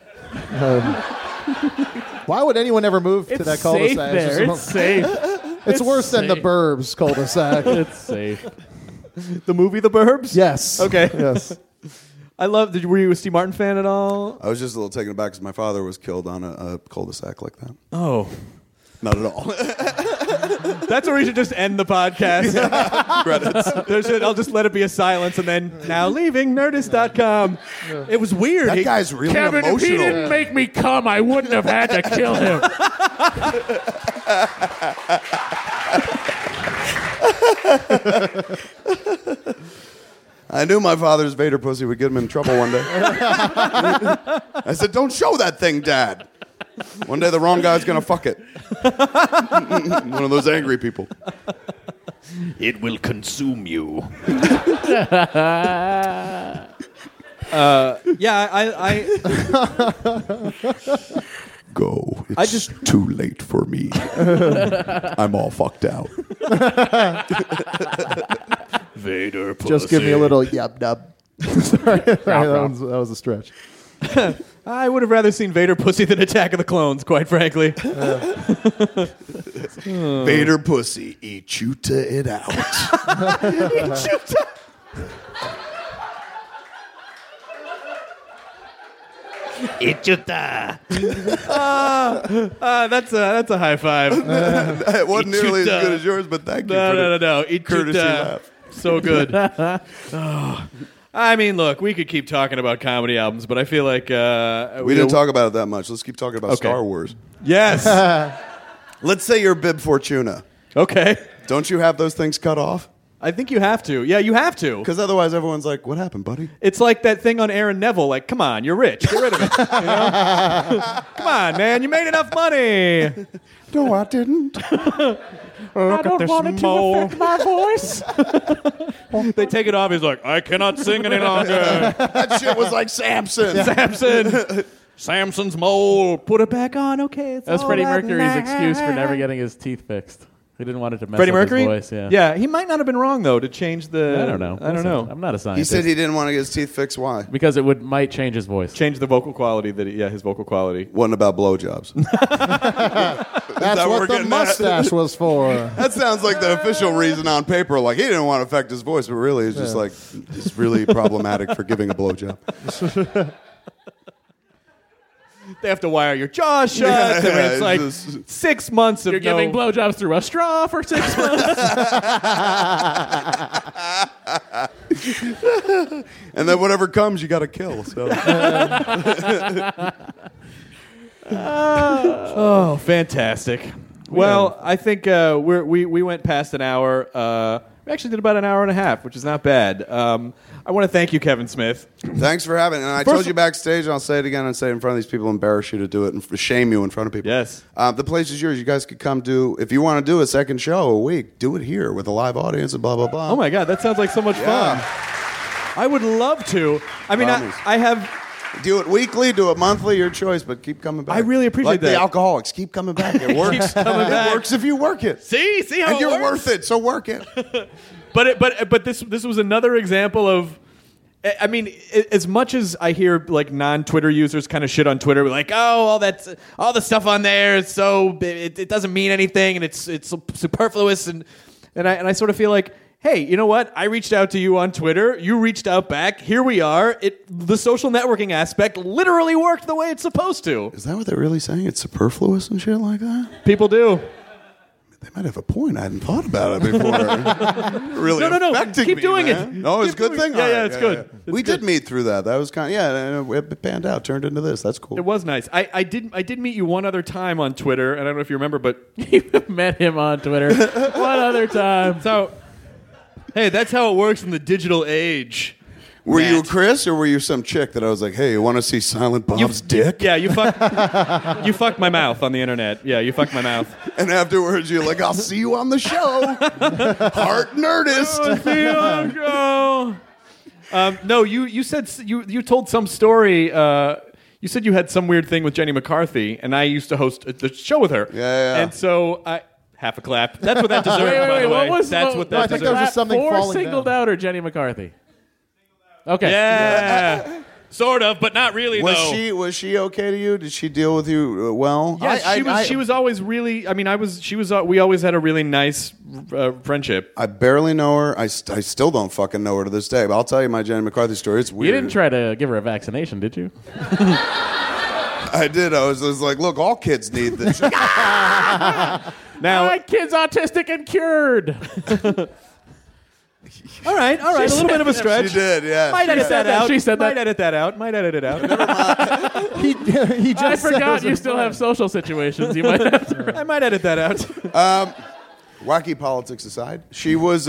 Why would anyone ever move to that cul-de-sac? There. It's safe. It's worse than the safe. Burbs cul-de-sac. It's safe. The movie The Burbs? Yes. Okay. Yes. Were you a Steve Martin fan at all? I was just a little taken aback because my father was killed on a cul-de-sac like that. Oh. Not at all. That's where we should just end the podcast. Credits. I'll just let it be a silence and then now leaving Nerdist.com. It was weird. That guy's really Kevin, if he emotional. didn't make me come, I wouldn't have had to kill him. I knew my father's Vader pussy would get him in trouble one day. I said, "Don't show that thing, Dad." One day the wrong guy's gonna fuck it. One of those angry people. It will consume you. I Go. It's too late for me. I'm all fucked out. Vader pussy. Just give me a little yub dub. Sorry, that was a stretch. I would have rather seen Vader pussy than Attack of the Clones, quite frankly. Vader pussy, eat you to it out. Ichuta. That's a high five. It wasn't nearly as good as yours, but thank you for No. the courtesy laugh. So good. I mean, look, we could keep talking about comedy albums, but I feel like We didn't talk about it that much. Let's keep talking about Star Wars. Yes. Let's say you're Bib Fortuna. Okay. Don't you have those things cut off? I think you have to. Yeah, you have to. Because otherwise everyone's like, what happened, buddy? It's like that thing on Aaron Neville. Like, come on, you're rich. Get rid of it. You know? Come on, man. You made enough money. No, I didn't. Look at this mole. My voice. They take it off. He's like, I cannot sing any longer. That shit was like Samson. Samson's mole. Put it back on. Okay. It's That's all Freddie right Mercury's now. excuse for never getting his teeth fixed. He didn't want it to mess Freddie up Mercury? his voice. Yeah. Yeah, he might not have been wrong, though, to change the... I don't know. I don't know. I'm not a He scientist. said he didn't want to get his teeth fixed. Why? Because it might change his voice. Change the vocal quality. His vocal quality. Wasn't about blowjobs. That's what the mustache was for. That sounds like the official reason on paper. Like, he didn't want to affect his voice, but really it's just like, it's really problematic for giving a blowjob. They have to wire your jaw shut. It's like 6 months of You're giving blowjobs through a straw for 6 months. And then whatever comes, you got to kill. So Oh, fantastic. Well, I think we went past an hour. We actually did about an hour and a half, which is not bad. I want to thank you, Kevin Smith. thanks for having it. And I told you backstage, and I'll say it again and say it in front of these people, embarrass you to do it and shame you in front of people. Yes. The place is yours. You guys could come do, if you want to do a second show a week, do it here with a live audience and blah, blah, blah. Oh, my God. That sounds like so much fun. I would love to. I mean, I have... Do it weekly, do it monthly, your choice, but keep coming back. I really appreciate like that. the alcoholics, keep coming back. It works. It works if you work it. See how And it you're works? worth it, so work it. But this was another example of... I mean, as much as I hear like non-Twitter users kind of shit on Twitter, like, all the stuff on there is so it doesn't mean anything and it's superfluous, and I sort of feel like, hey, you know what? I reached out to you on Twitter. You reached out back. Here we are. The social networking aspect literally worked the way it's supposed to. Is that what they're really saying? It's superfluous and shit like that? People do. They might have a point. I hadn't thought about it before. Really No. affecting Keep me, doing man. it. No, it's a good thing. Yeah, All right. it's good. It's We good. did meet through that. That was it panned out, turned into this. That's cool. It was nice. I did meet you one other time on Twitter, and I don't know if you remember, but You met him on Twitter one other time. so hey, that's how it works in the digital age. Were you Matt. Chris or were you some chick that I was like, hey, you want to see Silent Bob's dick? Yeah, you fucked my mouth on the internet. Yeah, you fucked my mouth. And afterwards you're like, I'll see you on the show. Heart Nerdist. No, you said you told some story. You said you had some weird thing with Jenny McCarthy, and I used to host the show with her. Yeah. And so half a clap. That's what that deserved. By the way, that's what that I think there was deserved. just something For falling singled down. out or Jenny McCarthy? Okay. Yeah, sort of, but not really. Was she okay to you? Did she deal with you well? Yes, she was always really. I mean, we always had a really nice friendship. I barely know her. I still don't fucking know her to this day. But I'll tell you my Jenny McCarthy story. It's You weird. didn't try to give her a vaccination, did you? I did. I was just like, look, all kids need this. Now, My kid's autistic and cured. all right, a little bit of a stretch. She did, yeah. Might edit that out. She said that. Might edit that out. Might edit it out. He just I said it forgot was you a still fun. have social situations. You might have to. I might edit that out. Wacky politics aside, she was,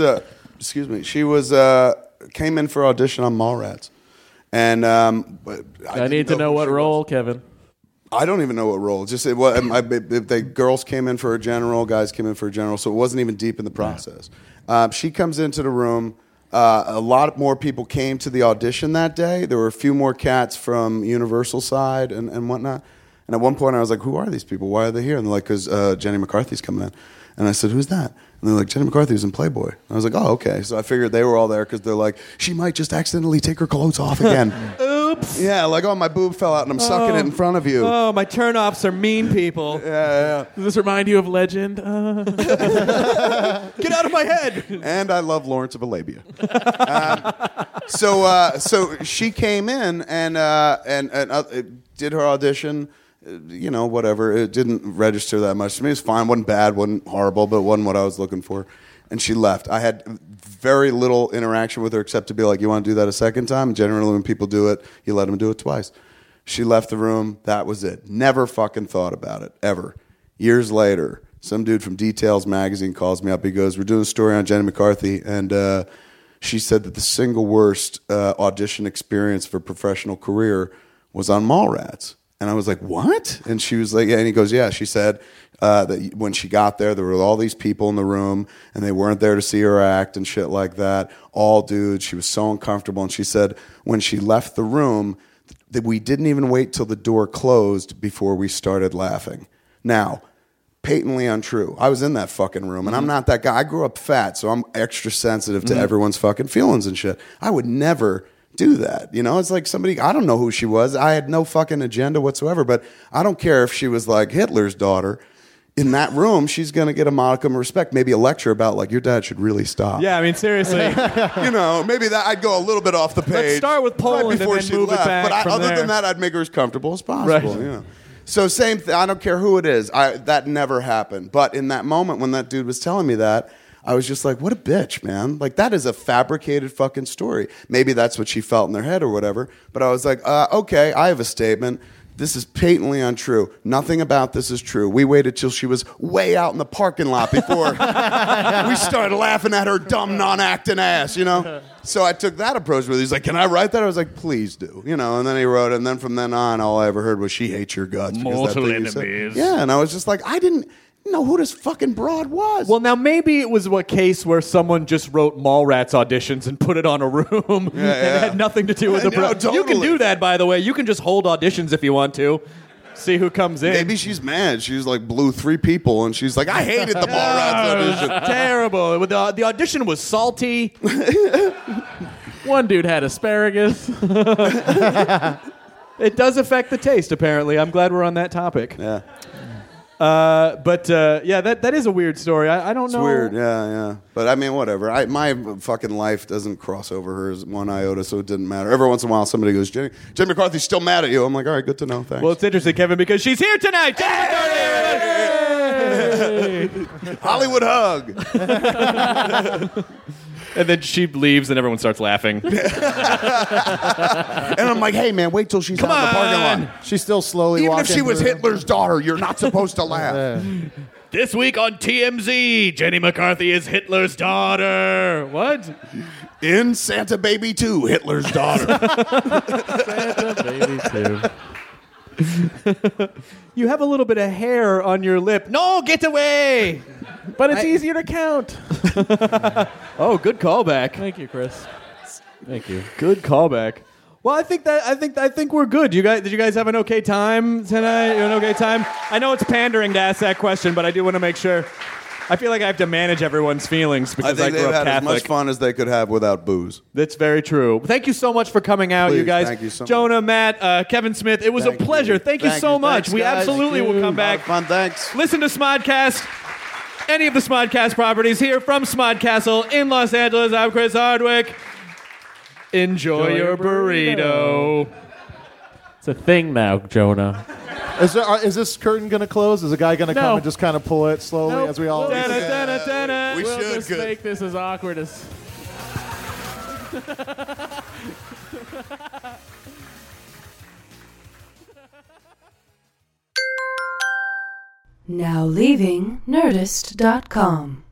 came in for audition on Mallrats. And I need to know what role, Kevin. I don't even know what role. Just the girls came in for a general, guys came in for a general, so it wasn't even deep in the process. She comes into the room. A lot more people came to the audition that day. There were a few more cats from Universal side and whatnot. And at one point I was like, who are these people? Why are they here? And they're like, because Jenny McCarthy's coming in. And I said, who's that? And they're like, Jenny McCarthy was in Playboy. And I was like, oh, okay. So I figured they were all there because they're like, she might just accidentally take her clothes off again. Oops. Yeah, like, oh, my boob fell out and I'm sucking it in front of you. Oh, my turnoffs are mean people. Yeah. Does this remind you of Legend? Get out of my head. And I love Lawrence of Arabia. So she came in and did her audition. Whatever. It didn't register that much to me. It was fine. Wasn't bad. Wasn't horrible. But it wasn't what I was looking for. And she left. I had very little interaction with her except to be like, you want to do that a second time? And generally when people do it, you let them do it twice. She left the room. That was it. Never fucking thought about it. Ever. Years later, some dude from Details magazine calls me up. He goes, we're doing a story on Jenny McCarthy. And she said that the single worst audition experience for professional career was on Mallrats. And I was like, what? And she was like, yeah. And he goes, yeah. She said that when she got there were all these people in the room, and they weren't there to see her act and shit like that. All dudes. She was so uncomfortable. And she said when she left the room, that we didn't even wait till the door closed before we started laughing. Now, patently untrue. I was in that fucking room, and I'm not that guy. I grew up fat, so I'm extra sensitive to everyone's fucking feelings and shit. I would never do that. It's like somebody, I don't know who she was. I had no fucking agenda whatsoever, but I don't care if she was like Hitler's daughter. In that room, she's going to get a modicum of respect, maybe a lecture about like, your dad should really stop. Yeah, I mean, seriously. Maybe that I'd go a little bit off the page. Let's start with Poland before and then she move left. it back But from other there. than that, I'd make her as comfortable as possible. Right. So same thing. I don't care who it is. That never happened. But in that moment when that dude was telling me that, I was just like, what a bitch, man. Like, that is a fabricated fucking story. Maybe that's what she felt in their head or whatever. But I was like, okay, I have a statement. This is patently untrue. Nothing about this is true. We waited till she was way out in the parking lot before we started laughing at her dumb, non-acting ass, So I took that approach with it. He's like, can I write that? I was like, please do. And then he wrote it. And then from then on, all I ever heard was, she hates your guts. Mortal enemies. Yeah, and I was just like, I didn't know who this fucking broad was. Well, now maybe it was a case where someone just wrote Mallrats auditions and put it on a room and it had nothing to do with the broad. Totally. You can do that, by the way. You can just hold auditions if you want to. See who comes in. Maybe she's mad. She's like blew 3 people, and she's like, I hated the Mallrats audition. Terrible. The audition was salty. One dude had asparagus. It does affect the taste, apparently. I'm glad we're on that topic. Yeah. That is a weird story. I don't know. It's weird, yeah. But I mean, whatever. My fucking life doesn't cross over hers one iota, so it didn't matter. Every once in a while, somebody goes, Jenny McCarthy's still mad at you. I'm like, all right, good to know. Thanks. Well, it's interesting, Kevin, because she's here tonight. Jenny McCarthy! Hollywood hug. And then she leaves, and everyone starts laughing. And I'm like, hey, man, wait till she's out in the parking lot. She's still slowly Even walking if she was through. Hitler's daughter, you're not supposed to laugh. This week on TMZ, Jenny McCarthy is Hitler's daughter. What? In Santa Baby 2, Hitler's daughter. Santa Baby 2. You have a little bit of hair on your lip. No, get away! But it's easier to count. Oh, good callback. Thank you, Chris. Thank you. Good callback. Well, I think we're good. Did you guys have an okay time tonight? You had an okay time? I know it's pandering to ask that question, but I do want to make sure. I feel like I have to manage everyone's feelings I because I think grew they've up had as Catholic. much fun as they could have without booze. That's very true. Thank you so much for coming out, Please, you guys. thank you so much. Jonah, Matt, Kevin Smith. It was Thank a pleasure. you. Thank you so much. Thanks, We guys. absolutely will come back. Fun, thanks. Listen to Smodcast. Any of the Smodcast properties here from Smodcastle in Los Angeles. I'm Chris Hardwick. Enjoy your burrito. It's a thing now, Jonah. Is this curtain going to close? Is a guy going to No. come and just kind of pull it slowly Nope. as we all... We'll We We'll should, just good. make this as awkward as... Now leaving Nerdist.com.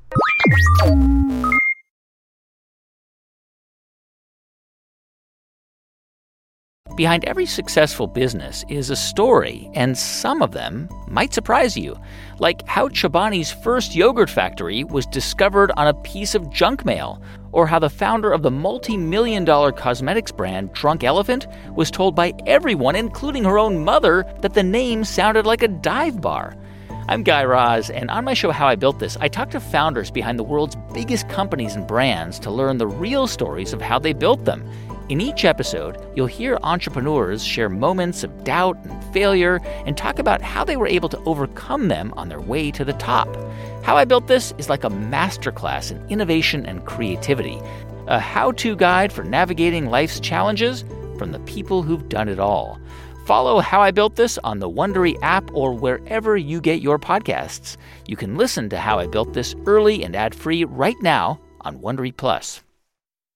Behind every successful business is a story, and some of them might surprise you. Like how Chobani's first yogurt factory was discovered on a piece of junk mail, or how the founder of the multi-million-dollar cosmetics brand Drunk Elephant was told by everyone, including her own mother, that the name sounded like a dive bar. I'm Guy Raz, and on my show How I Built This, I talk to founders behind the world's biggest companies and brands to learn the real stories of how they built them. In each episode, you'll hear entrepreneurs share moments of doubt and failure and talk about how they were able to overcome them on their way to the top. How I Built This is like a masterclass in innovation and creativity, a how-to guide for navigating life's challenges from the people who've done it all. Follow How I Built This on the Wondery app or wherever you get your podcasts. You can listen to How I Built This early and ad-free right now on Wondery Plus.